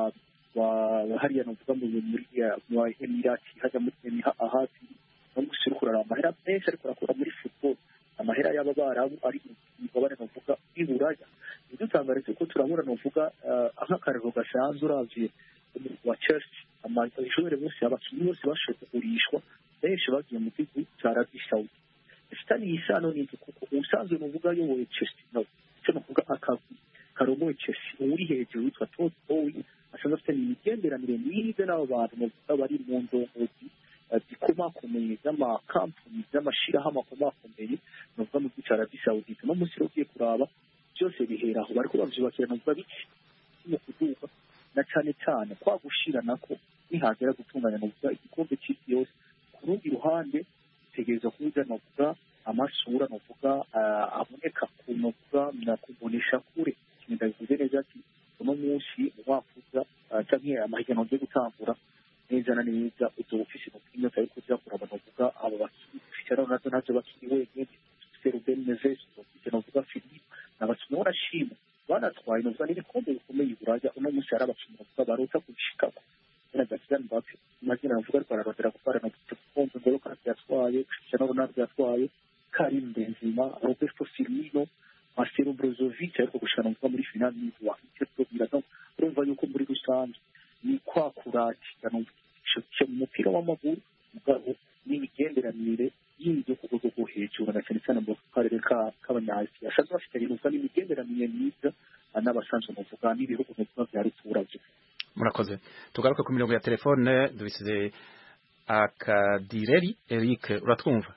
hariya novuga muri mu Emirati hajya muri Emiha ahati no musiri kurara amahera menshi ariko arakora muri football amahera y'aba barabu ari mugabane novuga iburaya bidutangaritse ko turabura novuga nk'akarero gashanze uravye wa Chelsea amajoro bose abakinnyi bose bashoboye kugurishwa benshi bagiye mu gihugu cya Arabie Saoudite ifitanye isano n'iki kuko ubusanzwe novuga yoboye Chelsea no cyo novuga akazi karoboye Chelsea uri hejuru witwa Todd Bowie asanzwe afite imigenderanire myiza n'abo bantu novuga bari mu ndongozi zikomakomeye z'amakampani z'amashirahamwe akomakomeye novuga mu gihugu cya Arabie Saoudite no munsi ugiye kuraba byose bihera aho bariko bavyubakira novuga biki mu kuduka na cyane cyane kwa gushira nako nihagera gutunganya novuga igikombe cy'isi yose ku rundi ruhande tegereza kuza novuga amasura novuga aboneka ku novuga na kubonesha kure kinda bivuze neza ati uno munsi wafuza cyangwa amahiganwa yo gutangura neza na neza utofisi no kinyo cyari kuja kuraba novuga abo bakiri cyaro nazo nazo bakiri wenyine Ruben Neves novuga Philippe n'abakinnyi barashima banatwaye novuga n'ibikombe bikomeye buraja uno munsi ari abakinnyi novuga barota kubishikako n'agatsira Mbappe mazina navuga ariko ararondera gutwara no gikombe ngoro kandi yatwaye Cristiano Ronaldo yatwaye Karim Benzema Roberto Firmino Marcelo Brozovic ariko gushana muri final y'Iwa icyo biraga urumva yuko muri rusange ni kwa kurati no cyo umupira w'amaguru mugabo n'imigenderanire y'ibyo kugo go hejuru na cyane cyane mu karere ka kabanyasi ashaje bafite ibintu n'imigenderanire myiza n'abasanzwe mu vuga n'ibihugu bya ruturage. Murakoze tugaruka ku mirongo ya telefone dubisize Akadireri Eric uratwumva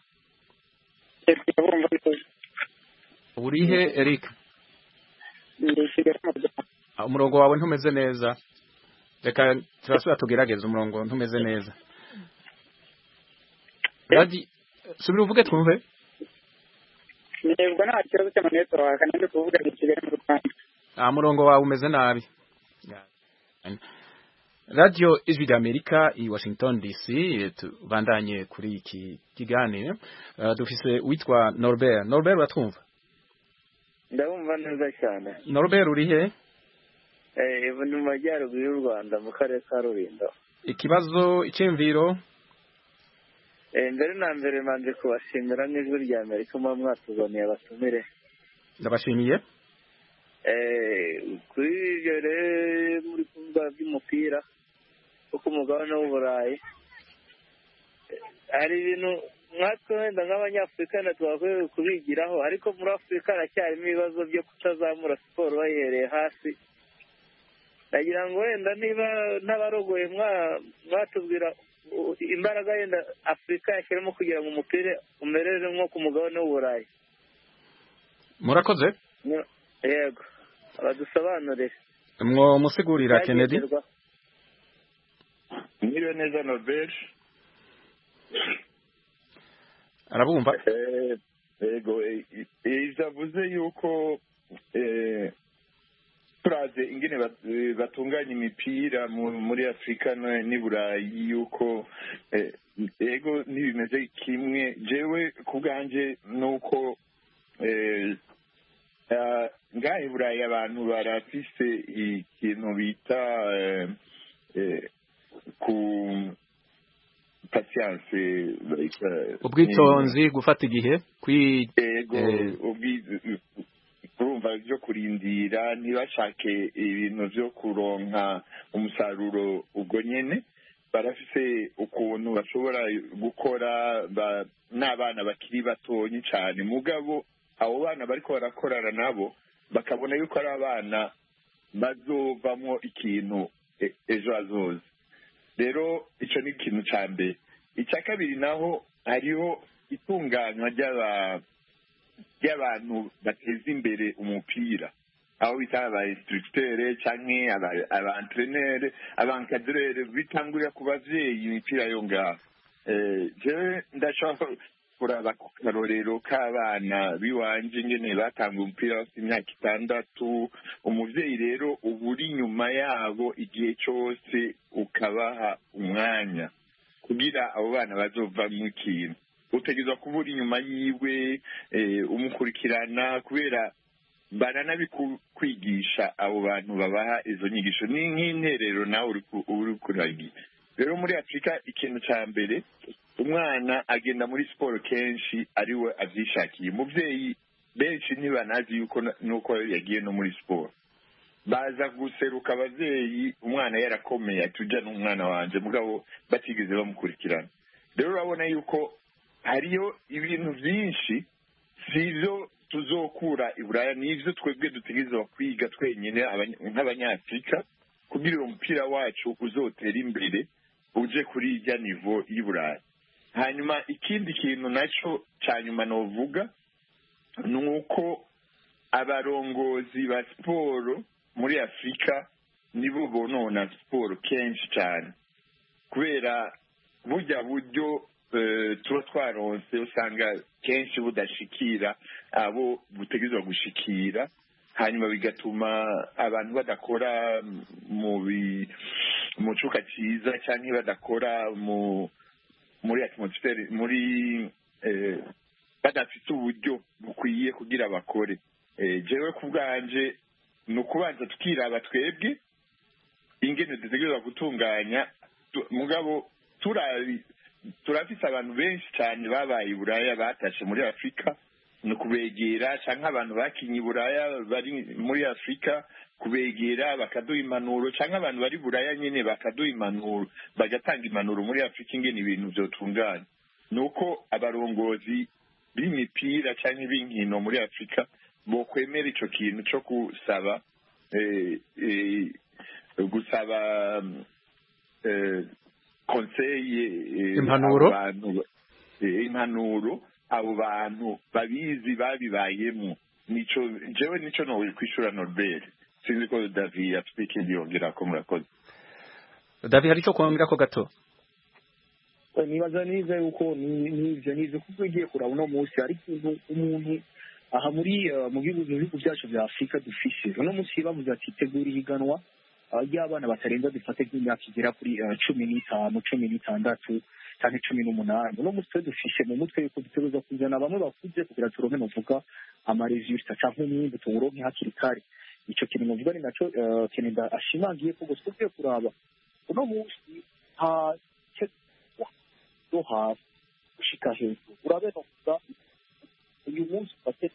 urihe Eric umurongo wawe ntumeze neza reka turasubira tugerageza umurongo ntumeze neza Radi subira uvuge twumve Nibwo nta kibazo cy'amaneto wakanende kuvuga n'ikigere mu Rwanda Ah murongo wawe umeze nabi Radio Ijwi d'Amerika i Washington D C tubandanye kuri iki kiganiro uh, dufise witwa Norbert Norbert watwumva Ndabumva neza cyane Norbert urihe Eh ubu mu majyaruguru y'u Rwanda mu karere ka Rulindo Ikibazo icemviro Eh mbere na mbere manje kubashimira n'Ijwi ry'Amerika mu mwatuzaniye abatumire Ndabashimiye Eh kuri jere muri kuvuga by'umupira uko umugabane w'Uburayi ari ibintu mwatwe wenda nk'abanyafurika na twakwiye kubigiraho ariko muri Afurika haracyarimo ibibazo byo kutazamura siporo bayihereye hasi ndagira ngo wenda niba n'abarogoye mwatubwira imbaraga yenda Afurika yashyiramo kugira ngo umupira umerere nko ku mugabane w'Uburayi. Murakoze yego abadusobanurire mwo musigurira Kennedy Mwiriwe neza Norbert arabumva eh ego izavuze yuko eh turaze ingene batunganya imipira muri Afrika ni Burayi yuko ego ntibimeze kimwe jewe kubganje nuko eh ngahe Burayi abantu barafise ikintu bita ku patience ubwitonzi gufata igihe kwi ego urumva byo kurindira ntibashake ibintu byo kuronka umusaruro ubwo nyene barafise ukuntu bashobora gukora n'abana bakiri batonyi cyane mugabo abo bana bariko barakorana nabo bakabona yuko ari abana bazovamwo ikintu ejo hazoza rero ico ni ikintu ca mbere icya kabiri naho hariho itunganywa ry'abantu bateza imbere umupira aho bita aba instructeur canke aba entraîneur aba encadreur bitangurira ku bavyeyi imipira yo ngaho je ndashaka kuraba ku karorero k'abana biwanje ngene batanga umupira bafite imyaka itandatu umuvyeyi rero uba uri inyuma yabo igihe cyose ukabaha umwanya kugira abo bana bazovamwo ikintu utegerezwa kuba uri inyuma yiwe umukurikirana kubera baranabikwigisha abo bantu babaha izo nyigisho ni nk'interero nawe uri kuragira. Rero muri Afurika ikintu cya mbere umwana agenda muri siporo kenshi ariwe abyishakiye. Umubyeyi benshi ntibanazi yuko nuko yagiye no muri siporo, baza guseruka ababyeyi umwana yarakomeye atujya n'umwana wanjye mugabo batigeze bamukurikirana. Rero urabona yuko hariyo ibintu byinshi sivyo tuzokura i Buraya, n'ivyo twebwe dutegerezwa kwiga twenyine nk'abanyafurika kugira uwo mupira wacu uzotera imbere uje kuri ijya nivo y'i Buraya. Hanyuma ikindi kintu naco ca nyuma novuga ni uko abarongozi ba siporo muri Afurika nibo bonona siporo kenshi cyane, kubera burya buryo tuba twaronse usanga kenshi budashikira abo butegerezwa gushikira, hanyuma bigatuma abantu badakora mu mu cuka cyiza cyangwa badakora mu muri atmosphere muri badafite uburyo bukwiye kugira bakore. Jewe ku bwanje ni ukubanza tukiraba twebwe ingene dutegerezwa gutunganya, mugabo turabi turafise abantu benshi cyane babaye i Buraya batashe muri Afurika, ni kubegera cyangwa abantu bakinye i Buraya bari muri Afurika kubegera bakaduha impanuro, cyangwa abantu bari Buraya nyine bakaduha impanuro, bagatanga impanuro muri Afurika ingene ibintu vyotungana. Nuko abarongozi b'imipira cyangwa b'inkino muri Afurika bokwemera ico kintu cyo gusaba eh, eh, gusaba eh, conseil impanuro impanuro abo bantu babizi babibayemo. Nico jewe nico no kwishura Norbert, sinzi ko David atwike ndiyongera ko murakoze. David hari cyo kwongera ko gato? Nibaza nize uko nivyo nize kuko igiye kuraba uno munsi ari kintu umuntu aha muri mu bihugu byacu bya Afurika dufise uno munsi bavuze ati tegura ihiganwa y'abana batarenza dufate nk'imyaka igera kuri cumi n'itanu cumi n'itandatu cyangwa cumi n'umunani. Uno munsi dufishe mu mutwe yuko dutegerezwa kuzana bamwe bakuze kugira turonke novuga amaresultat cyangwa umwimbu tuwuronke hakiri kare. Ico kintu novuga ni naco kintu ashimangiye ko gusa tugiye kuraba uno munsi ha do ha gushika hejuru urabe novuga uyu munsi bafite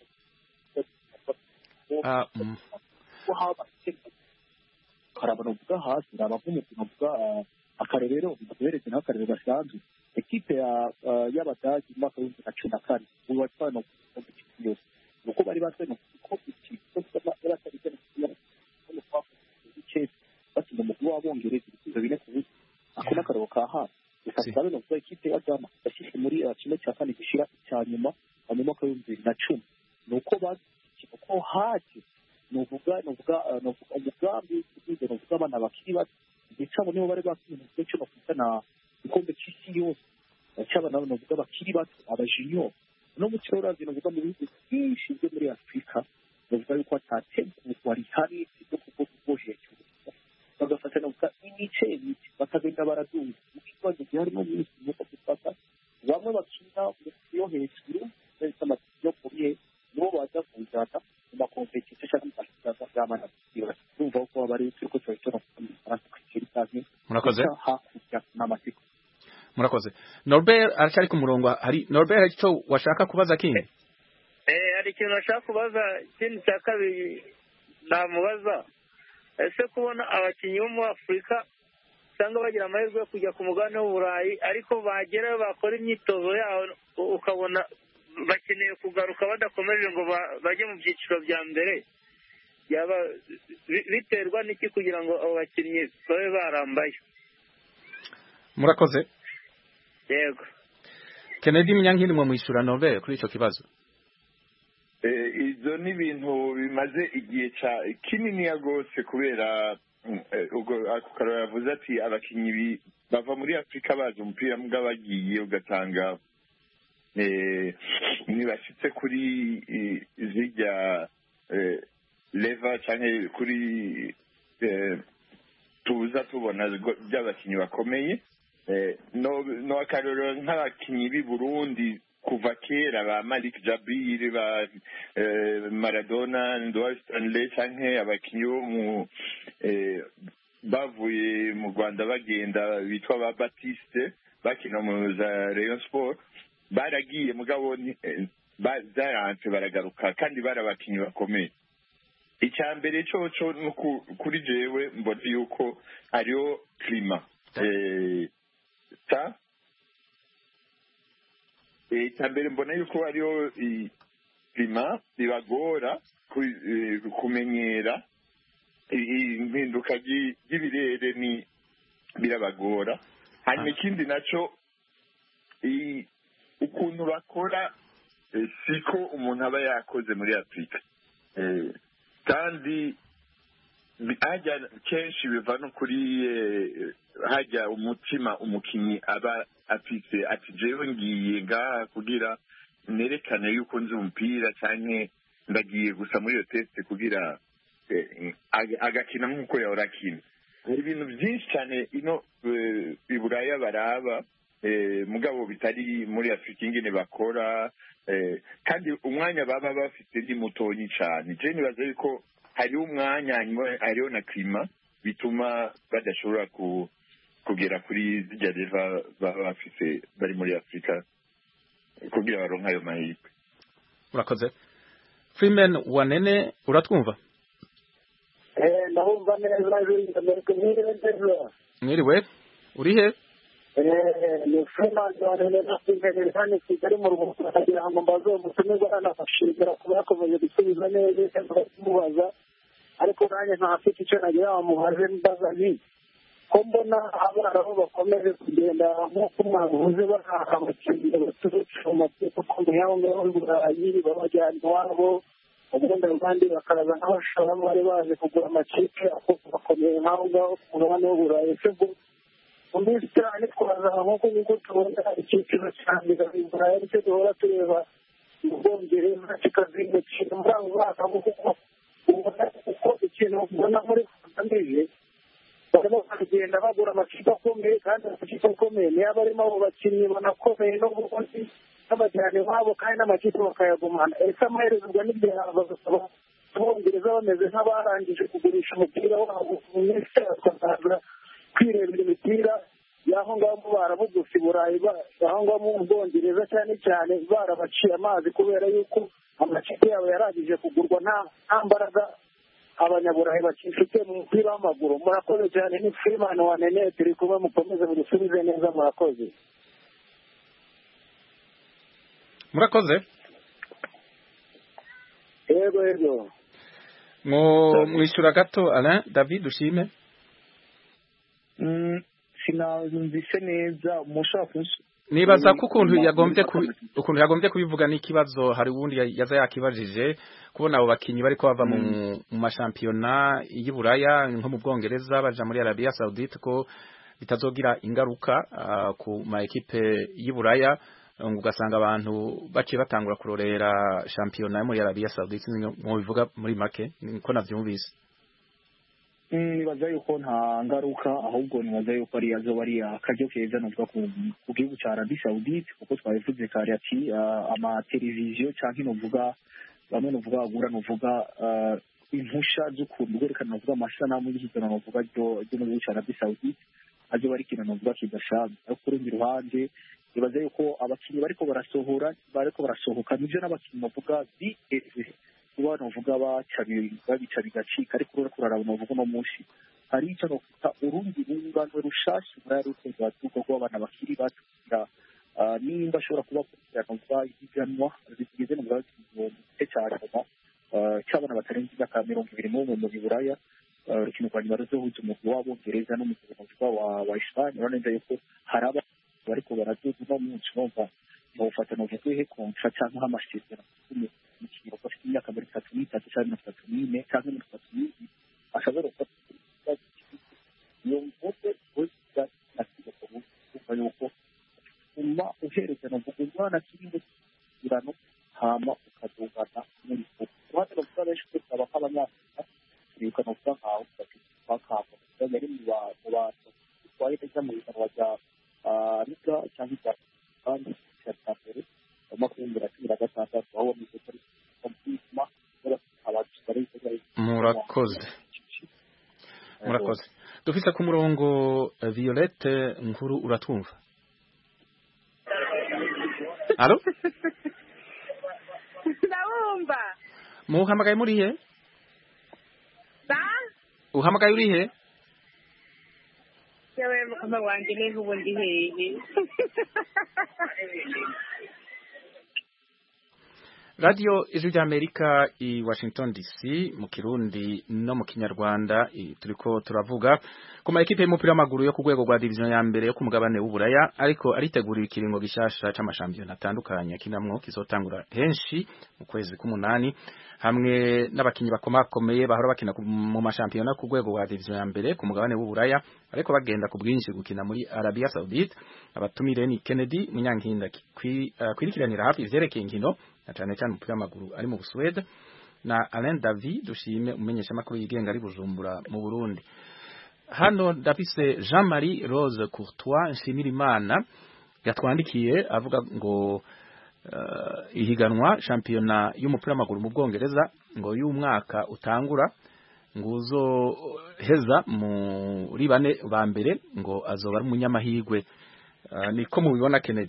ah ko haba karabano vuga hasi raba nk'umukino vuga akarerero biberetse n'akarero gasanzwe ekipe ya y'abadagi mu mwaka w'ibihumbi bibiri na cumi na kane ubu batwana yose nuko bari batwana ko ikigo cy'abatarike no kwafuye batsinda umugwi w'abongereza ibitego bine ku busa ako n'akarero ka hasi bikasabe no kuba ekipe ya Ghana yashyize muri kimwe cya kane gishira icya nyuma mu mwaka w'ibihumbi bibiri na cumi nuko bakiko ko haje nuvuga nuvuga umugambi ugize nuvuga abana bakiri bato ndetse abo nibo bari bakinye mu cyo bakutana ikombe cy'isi yose cy'abana nuvuga bakiri bato abajinyo no mu cyo urazi nuvuga mu bihugu byinshi byo muri Afurika nuvuga yuko atategurwa rihari ryo kuvuga ubwo hejuru bagafata nuvuga imice y'iki bakagenda baraduza mu kibazo giharimo byinshi nuko gufata bamwe bakina mu yo hejuru ndetse amategeko kuriye nibo baza kuzata ma competition cyangwa amategeko y'amana numva ko abari turiko twitora murakoze murakoze. Norbert aracari ku murongo, hari Norbert hari cyo washaka kubaza kindi? Eh hari ikintu nashaka kubaza kindi cya kabiri namubaza, ese kubona abakinyi bo mu Afurika cyangwa bagira amahirwe yo kujya ku mugabane w'Uburayi ariko bagera bakora imyitozo yaho ukabona bakeneye kugaruka badakomeje ngo bajye mu byiciro bya mbere, yaba biterwa n'iki kugira ngo abo bakinnyi babe barambaye? Murakoze. Yego. Kennedy Munyankindi mu mwishura Norbert kuri ico kibazo. Eh izo ni ibintu bimaze igihe ca kinini yagose kubera ubwo akukaro yavuze ati abakinyi bava muri Afurika baje umupira mbwa bagiye ugatanga eh nibashitse kuri zijya eh leva cyane kuri eh tuza tubona by'abakinyi bakomeye eh no no akaroro nk'abakinyi b'i Burundi kuva kera ba Malik Jabir ba Maradona Ndwari Stanley canke abakinyi bo mu bavuye mu Rwanda bagenda bitwa ba Baptiste bakina mu za Rayon Sport baragiye mugabo bazaranse baragaruka kandi barabakinyi bakomeye. Icya mbere coco kuri jewe mbona yuko ariyo klima ta icya mbere mbona yuko ariyo klima ibagora kumenyera impinduka ry'ibirere ni birabagora. hanyuma ikindi naco ukuntu bakora siko umuntu aba yakoze muri Afurika kandi hajya kenshi biva no kuri hajya umutima umukinnyi aba afise ati jewe ngiye ngaha kugira nerekane yuko nzi umupira cyane ndagiye gusa muri iyo teste kugira agakina nk'uko yahora akina. hari ibintu byinshi cyane ino iburaya baraba mugabo bitari muri Afurika ingene bakora kandi umwanya baba bafite ni mutonyi cyane. je nibaza yuko hariho umwanya hariho na klima bituma badashobora kugera kuri zijya leva baba bafite bari muri Afurika kugira baronka ayo mahirwe. Urakoze. Freeman Wanene uratwumva? Eh ndahumva neza neza. Mwiriwe uri he? Eh ni Freeman Wanene nasingene hano Kigali mu Rwanda kugira ngo mbaze umutumirwa anafashira kuba yakomeje gusubiza neza kumubaza ariko nanjye ntafite icyo nagira bamubaze mbaza ni ko mbona abaraho bakomeje kugenda nk'uko mwavuze bahaka abakinnyi baturutse mu mategeko akomeye aho ngaho i Burayi babajyana iwabo ubundi abandi bakaza nk'abashoramari baje kugura amakipe akomeye nk'aho ngaho ku mugabane w'Uburayi. ese mu minsi cyane twaza nk'uko nguko tubona icyiciro cya mbere i Burayi aricyo duhora tureba mu Bwongereza kikazimukira muri abo bana kuko ubona uko ikintu ubona muri Kagame barimo kugenda bagura amakipe akomeye kandi amakipe akomeye niyo aba arimo abo bakinnyi banakomeye n'ubundi n'abajyane babo kandi n'amakipe bakayagumana. ese amaherezo ubwo n'ibyabo bagasaba Abongereza bameze nk'abarangije kugurisha umupira wabo mu minsi bakazaza kwirebera imipira y'aho ngaho barabugusa i Burayi aho ngaho mu Bwongereza cyane cyane barabaciye amazi kubera yuko amakipe yabo yarangije kugurwa nta mbaraga abanyaburayi bakifite mu mupira w'amaguru. murakoze cyane. ni Freeman Wanene turi kumwe mukomeze mudusubize neza murakoze. Murakoze. Yego yego. Mo mwishura gato Alain David ushime. Mm sinazumvise neza mushaka kunsu nibaza ko ukuntu yagombye ukuntu yagombye kubivuga n'ikibazo hari wundi yaza yakibajije kubona abo bakinyi bari ko bava mu mashampiyona y'Iburaya nko mu Bwongereza baja muri Arabia Saudite ko bitazogira ingaruka uh, ku ma equipe y'Iburaya ugasanga abantu baciye batangura kurorera shampiyona yo muri Arabia Saudite mu bivuga muri make niko navyumvise. nibaza yuko nta ngaruka ahubwo nibaza yuko ari azo bari akaryo keza nuvuga ku gihugu cya Arabia Saudite kuko twabivuze kare ati ama televiziyo cyangwa nuvuga bamwe nuvuga bagura nuvuga impusha zo kwerekana nuvuga amasanamu y'ikigano nuvuga ryo ryo mu gihugu cya Arabia Saudite azo bari kina nuvuga kidashaka ariko kuri ndi ruhande nibaza yuko abakinnyi bariko barasohora bariko barasohoka nivyo n'abakinnyi nuvuga B S kuba nuvuga bacabi babicabi gacika ariko rero kuraraba nuvuga no munsi hari icyo no kuta urundi rungano rushashi muri rutego tuko ko abana bakiri batukira nimba ashobora kuba kugira nuvuga ihiganwa zigeze nuvuga cyo cyane no cyabana batarenze imyaka mirongo ibiri mu mu Buraya rukino kwa nyuma ruzohuza umugwi w'Abongereza n'umugwi nuvuga wa wa Espagne none yuko haraba bariko baraduza no munsi numva no ufata nuvuga ihe kontra cyangwa amasezerano ikintu ko afite imyaka mirongo itatu n'itatu cyangwa mirongo itatu n'ine cyangwa mirongo itatu n'ibiri ashobora gufata iyo mvuze wese akiga kuvuga yuko uma uhereza no kuvuga umwana kirimo kirano hama ukadugana muri ko wate no kuba benshi ko aba nk'abanyafurika biruka no kuba nkaho bakapa yari mu bantu twari neza mu bikorwa bya liga cyangwa kandi cyatapere amakumbira cumi na gatandatu aho ni kuri kompiti murakoze murakoze dufise ku murongo uh, Violette Nkuru uratwumva Allo Ndabumva Muhamagaye muri he Ba Uhamagaye uri he Yewe mukama wanje ni ubundi hehe Radio Ijwi ry'Amerika i Washington D C mu Kirundi no mu Kinyarwanda turiko turavuga ku ma ekipe y'umupira w'amaguru yo ku rwego rwa division ya mbere yo ku mugabane w'Uburaya ariko aritegurira ikiringo gishasha c'amashampiyona atandukanye kinamwo kizotangura henshi mu kwezi k'umunani hamwe n'abakinyi bakomakomeye bahora bakina mu mashampiyona ku rwego rwa division ya mbere ku mugabane w'Uburaya ariko bagenda ku bwinshi gukina muri Arabia Saudite abatumire ni Kennedy Munyankinda kwirikiranira hafi ivyerekeye inkino na cyane cyane umupira w'amaguru ari mu Busuwede na Alain David dushime umenyesha makuru yigenga ari Bujumbura mu Burundi. Hano ndafise Jean-Marie Rose Courtois Nshimirimana yatwandikiye avuga ngo uh, ihiganwa championnat y'umupira w'amaguru mu Bwongereza ngo y'umwaka utangura ngo uzoheza muri bane ba mbere ngo azoba ari umunyamahirwe. Uh, niko mubibona Kennedy?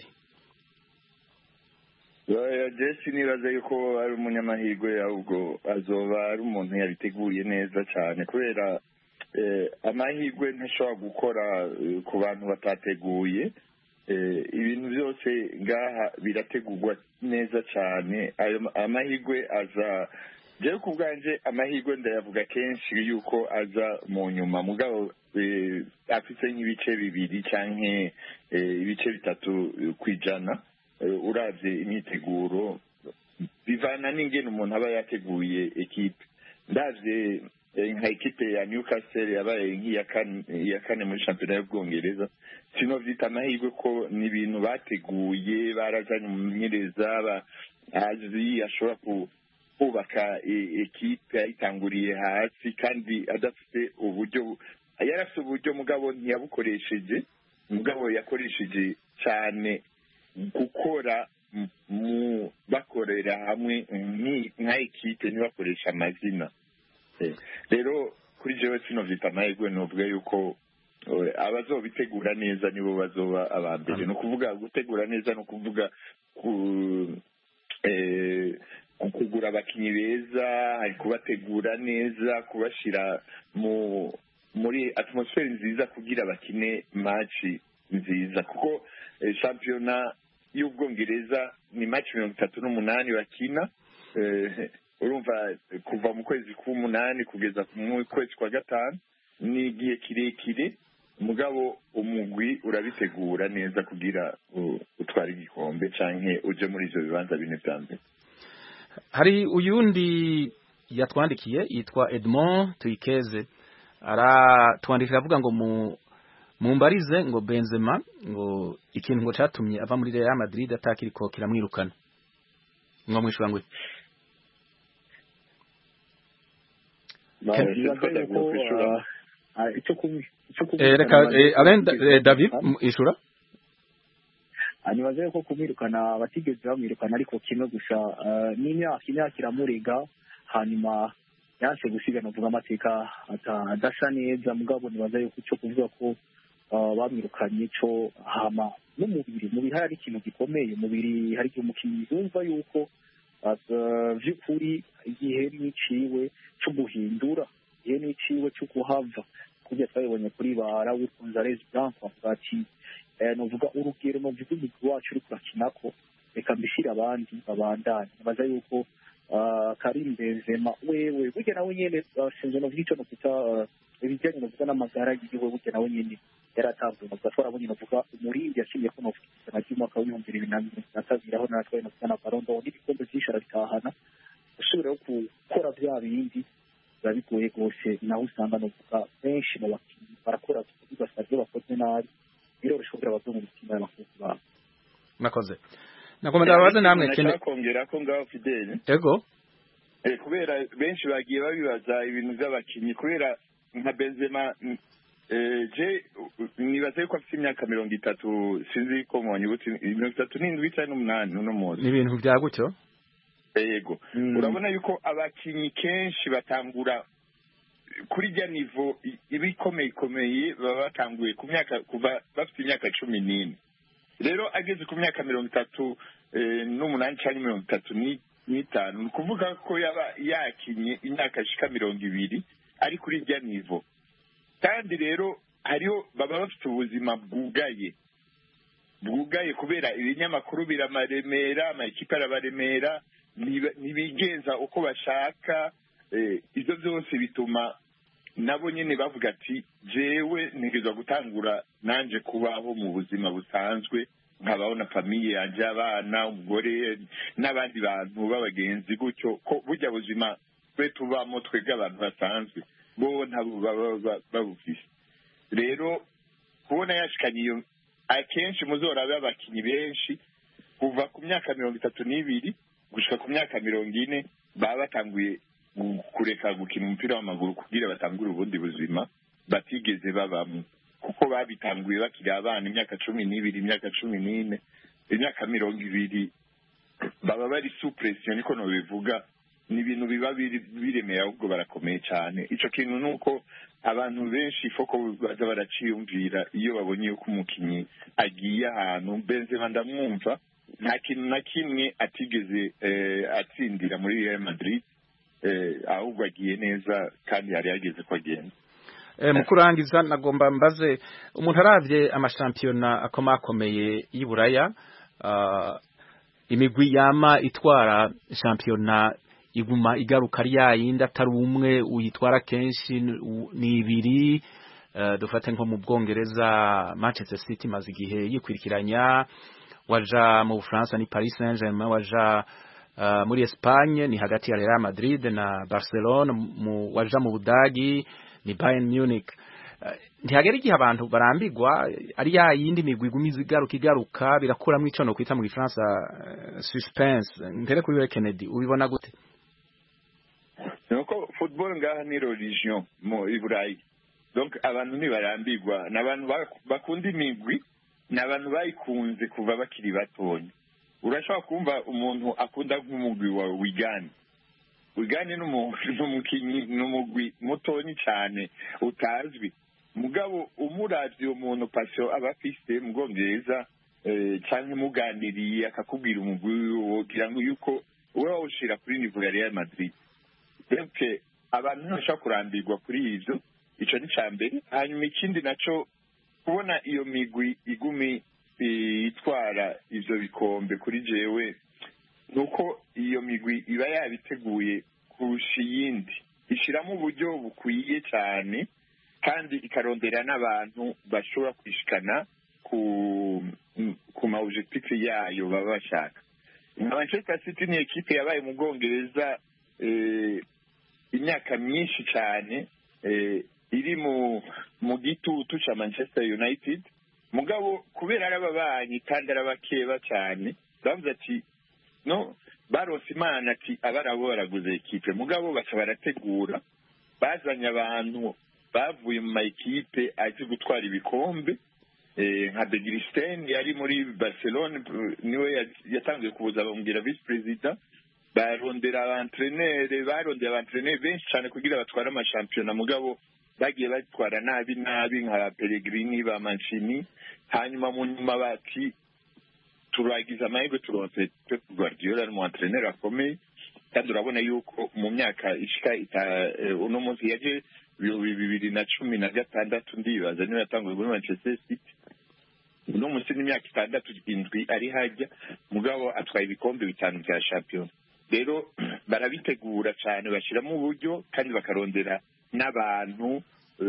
Jesse nibaza yuko ari umunyamahirwe ahubwo azoba ari umuntu yabiteguye neza cyane kubera amahirwe ntashobora gukora ku bantu batateguye ibintu byose ngaha birategurwa neza cyane ayo amahirwe aza jewe ku bwanje amahirwe ndayavuga kenshi yuko aza mu nyuma mugabo afite nk'ibice bibiri canke ibice bitatu kwijana uravye imyiteguro bivana n'ingene umuntu aba yateguye ekipe ndavye nka ekipe ya Newcastle yabaye nk'iya kane muri shampiyona y'Ubwongereza sinovyita amahirwe ko ni ibintu bateguye barazanye umumenyereza azi ashobora kubaka ekipe ayitanguriye hasi kandi adafite uburyo yari afite uburyo mugabo ntiyabukoresheje mugabo yakoresheje cyane gukora mu bakorera hamwe nka ekipe ntibakoresha amazina rero kuri jewe sinovyita amahirwe novuga yuko abazobitegura neza nibo bazoba abambere no kuvuga gutegura neza no kuvuga kugura abakinyi beza hari kubategura neza kubashira mu muri atmosphere nziza kugira bakine match nziza kuko shampiyona y'Ubwongereza ni match mirongo itatu n'umunani bakina urumva kuva mu kwezi k'umunani kugeza mu kwezi kwa gatanu ni igihe kirekire mugabo umugwi urabitegura neza kugira utwara igikombe canke uje muri ivyo bibanza bine vya mbere. Hari uyundi yatwandikiye yitwa Edmond Tuyikeze aratwandikira avuga ngo mu mumbarize ngo Benzema ngo ikintu ngo catumye ava muri Real Madrid atakiriko kiramwirukana ngo mwishura ngo reka Alain David ishura nibaze ko kumwirukana batigeze bamwirukana ariko kimwe gusa n'imyaka imyaka iramurega hanyuma yanse gusigana uvuga amateka adasa neza mugabo nibaza yuko cyo kuvuga ko bamwirukanye cyo hama n'umubiri mu bihari ari ikintu gikomeye umubiri hari igihe umukinnyi yumva yuko vy'ukuri igihe n'iciwe cyo guhindura igihe n'iciwe cyo kuhava kujya twabibonye kuri ba Raul Gonzalez Blanco ati novuga urugero novuga umugwi wacu uri kurakinako reka mbishira abandi babandanye baza yuko Karim Benzema wewe burya nawe nyene sinzo novuga ico nokuta ibijyanye novuga n'amagara yiwe burya nawe nyene yaratanzwe novuga twarabonye novuga umurindi yashimye ko novuga na cy'umwaka w'ibihumbi bibiri na mirongo na kabiri aho natwaye novuga na Ballon d'Or n'ibikombe vyinshi arabitahana usubiraho gukora vya bindi biba bigoye rwose naho usanga novuga benshi mu bakinnyi barakora ugasanga bakoze nabi biroroshye kugira abazungu mu mitima y'abakozi babo nakoze nakomeza abaze namwe kene kongera ko ngaho Fidele yego eh kubera benshi bagiye babibaza ibintu by'abakinyi kubera nka Benzema eh je nibaze ko afite imyaka mirongo itatu sinzi ko mwanyibutse mirongo itatu n'indwi cyane n'umunani no munsi ni ibintu bya gutyo yego urabona yuko abakinyi kenshi batangura kuri rya nivo ibikomeye ikomeye baba batanguye ku myaka kuva bafite imyaka cumi n'ine rero ageze ku myaka mirongo itatu n'umunani cyangwa mirongo itatu n'itanu ni ukuvuga ko yaba yakinye imyaka ishika mirongo ibiri ari kuri rya nivo kandi rero hariho baba bafite ubuzima bwugaye bwugaye kubera ibinyamakuru biramaremera amakipe arabaremera ntibigenza uko bashaka ibyo byose bituma nabo nyine bavuga ati jewe ntegerezwa gutangura nanjye kubaho mu buzima busanzwe nkabaho na famiye yanjye abana umugore n'abandi bantu b'abagenzi gutyo ko burya buzima twe tubamo twebwe abantu basanzwe bo ntabo baba babufise rero kubona yashikanye iyo akenshi muzorabe abakinyi benshi kuva ku myaka mirongo itatu n'ibiri gushika ku myaka mirongo ine baba batanguye kureka gukina umupira w'amaguru kugira batangure ubundi buzima batigeze babamo kuko babitanguye bakiri abana imyaka cumi n'ibiri imyaka cumi n'ine imyaka mirongo ibiri baba bari suppression niko no bivuga ni ibintu biba biremeye ahubwo barakomeye cyane ico kintu nuko abantu benshi foko baza baraciyumvira iyo babonye yuko umukinyi agiye ahantu Benzema ndamwumva nta kintu na kimwe atigeze atsindira muri Real Madrid ahubwo agiye neza kandi yari yageze ko agenda mu kurangiza nagomba mbaze umuntu aravye amashampiyona akomakomeye y'Iburaya imigwi yama itwara shampiyona iguma igaruka ari yayindi atari umwe uyitwara kenshi ni ibiri dufate nko mu Bwongereza Manchester City maze igihe yikwirikiranya waja mu Bufaransa ni Paris Saint-Germain waja Uh, muri Espagne ni hagati ya Real Madrid na Barcelona mu waja mu Budagi ni Bayern Munich uh, ntihagera igihe abantu barambigwa ari ya yindi migwi gumiza igaruka igaruka birakuramwe ico no kwita mu Gifaransa uh, suspense mbere kuri we Kennedy ubibona gute nuko football ngaha ni religion mu Iburayi donc abantu ni barambigwa n'abantu bakunda imigwi n'abantu bayikunze kuva bakiri batonya urashobora kumva umuntu akunda nk'umugwi wa Wigan Wigan n'umukinyi n'umugwi mutonyi cyane utazwi mugabo umuravye umuntu passion abafise mu Bwongereza cyane muganiriye akakubwira umugwi wogira ngo yuko wewe ushira kuri niveau ya Real Madrid donc abantu ntashaka kurambirwa kuri ivyo ico ni cyambere hanyuma ikindi naco kubona iyo migwi igumi itwara ivyo bikombe kuri jewe nuko iyo migwi iba yabiteguye kurusha iyindi ishiramo uburyo bukwiye cyane kandi ikarondera n'abantu bashobora kwishikana ku ku ma objectif yayo baba bashaka Manchester City ni ekipe yabaye mu Bwongereza imyaka myinshi cyane iri mu mu gitutu ca Manchester United mugabo kubera arababanyi kandi arabakeba cyane bavuze ati no baronse imana ati abarabo baraguze ekipe mugabo baca barategura bazanye abantu bavuye mu ekipe azi gutwara ibikombe nka De Gristeen yari muri Barcelona niwe yatangiye kubuza bamubwira vice president barondera abantrenere barondera abantrenere benshi cyane kugira batware amashampiyona mugabo bagiye batwara nabi nabi nka Pellegrini ba Mancini hanyuma mu nyuma bati turagize amahirwe turonse Pep Guardiola ari mu entraîneur akomeye kandi urabona yuko mu myaka ishika uno munsi yaje bibiri na cumi na gatandatu ndibaza niyo yatanguye muri Manchester City uno munsi n'imyaka itandatu indwi ari hajya mugabo atwaye ibikombe bitanu bya champion rero barabitegura cyane bashiramo uburyo kandi bakarondera n'abantu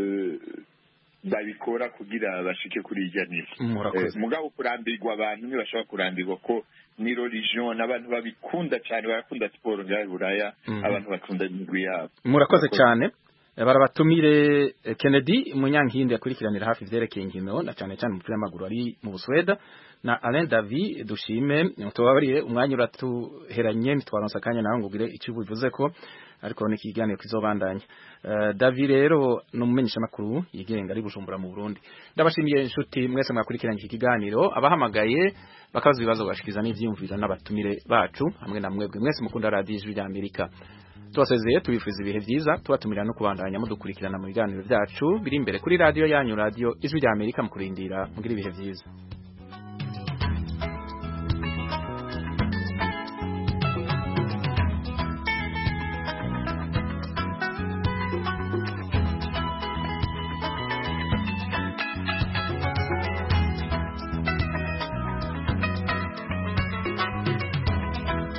babikora kugira bashike kuri ijya nifu mugabo kurambirwa abantu ntibashobora kurambirwa ko ni religion n'abantu babikunda cyane barakunda siporo ngaho Buraya abantu bakunda imigwi yabo murakoze cyane barabatumire Kennedy Munyankindi yakurikiranira hafi ivyerekeye inkino na cyane cyane umupira w'amaguru ari mu Busweda na Alain David dushime tubabarire umwanya uratuheranye ntitwaronsa kanya nawe ngugire icyo bivuze ko ariko ni kiganiro kizobandanya. uh, David rero no mumenyesha makuru yigenga ari Bujumbura mu Burundi. Ndabashimiye inshuti mwese mwakurikiranye iki kiganiro, abahamagaye bakaza ibibazo bashikiza n'ivyumvira n'abatumire bacu hamwe na mwebwe mwese mukunda radio Ijwi rya Amerika. Tubasezeye tubifuza ibihe byiza, tubatumira no kubandanya mudukurikirana mu biganiro byacu biri imbere kuri radio yanyu, radio Ijwi rya Amerika, mu kurindira mugira ibihe byiza.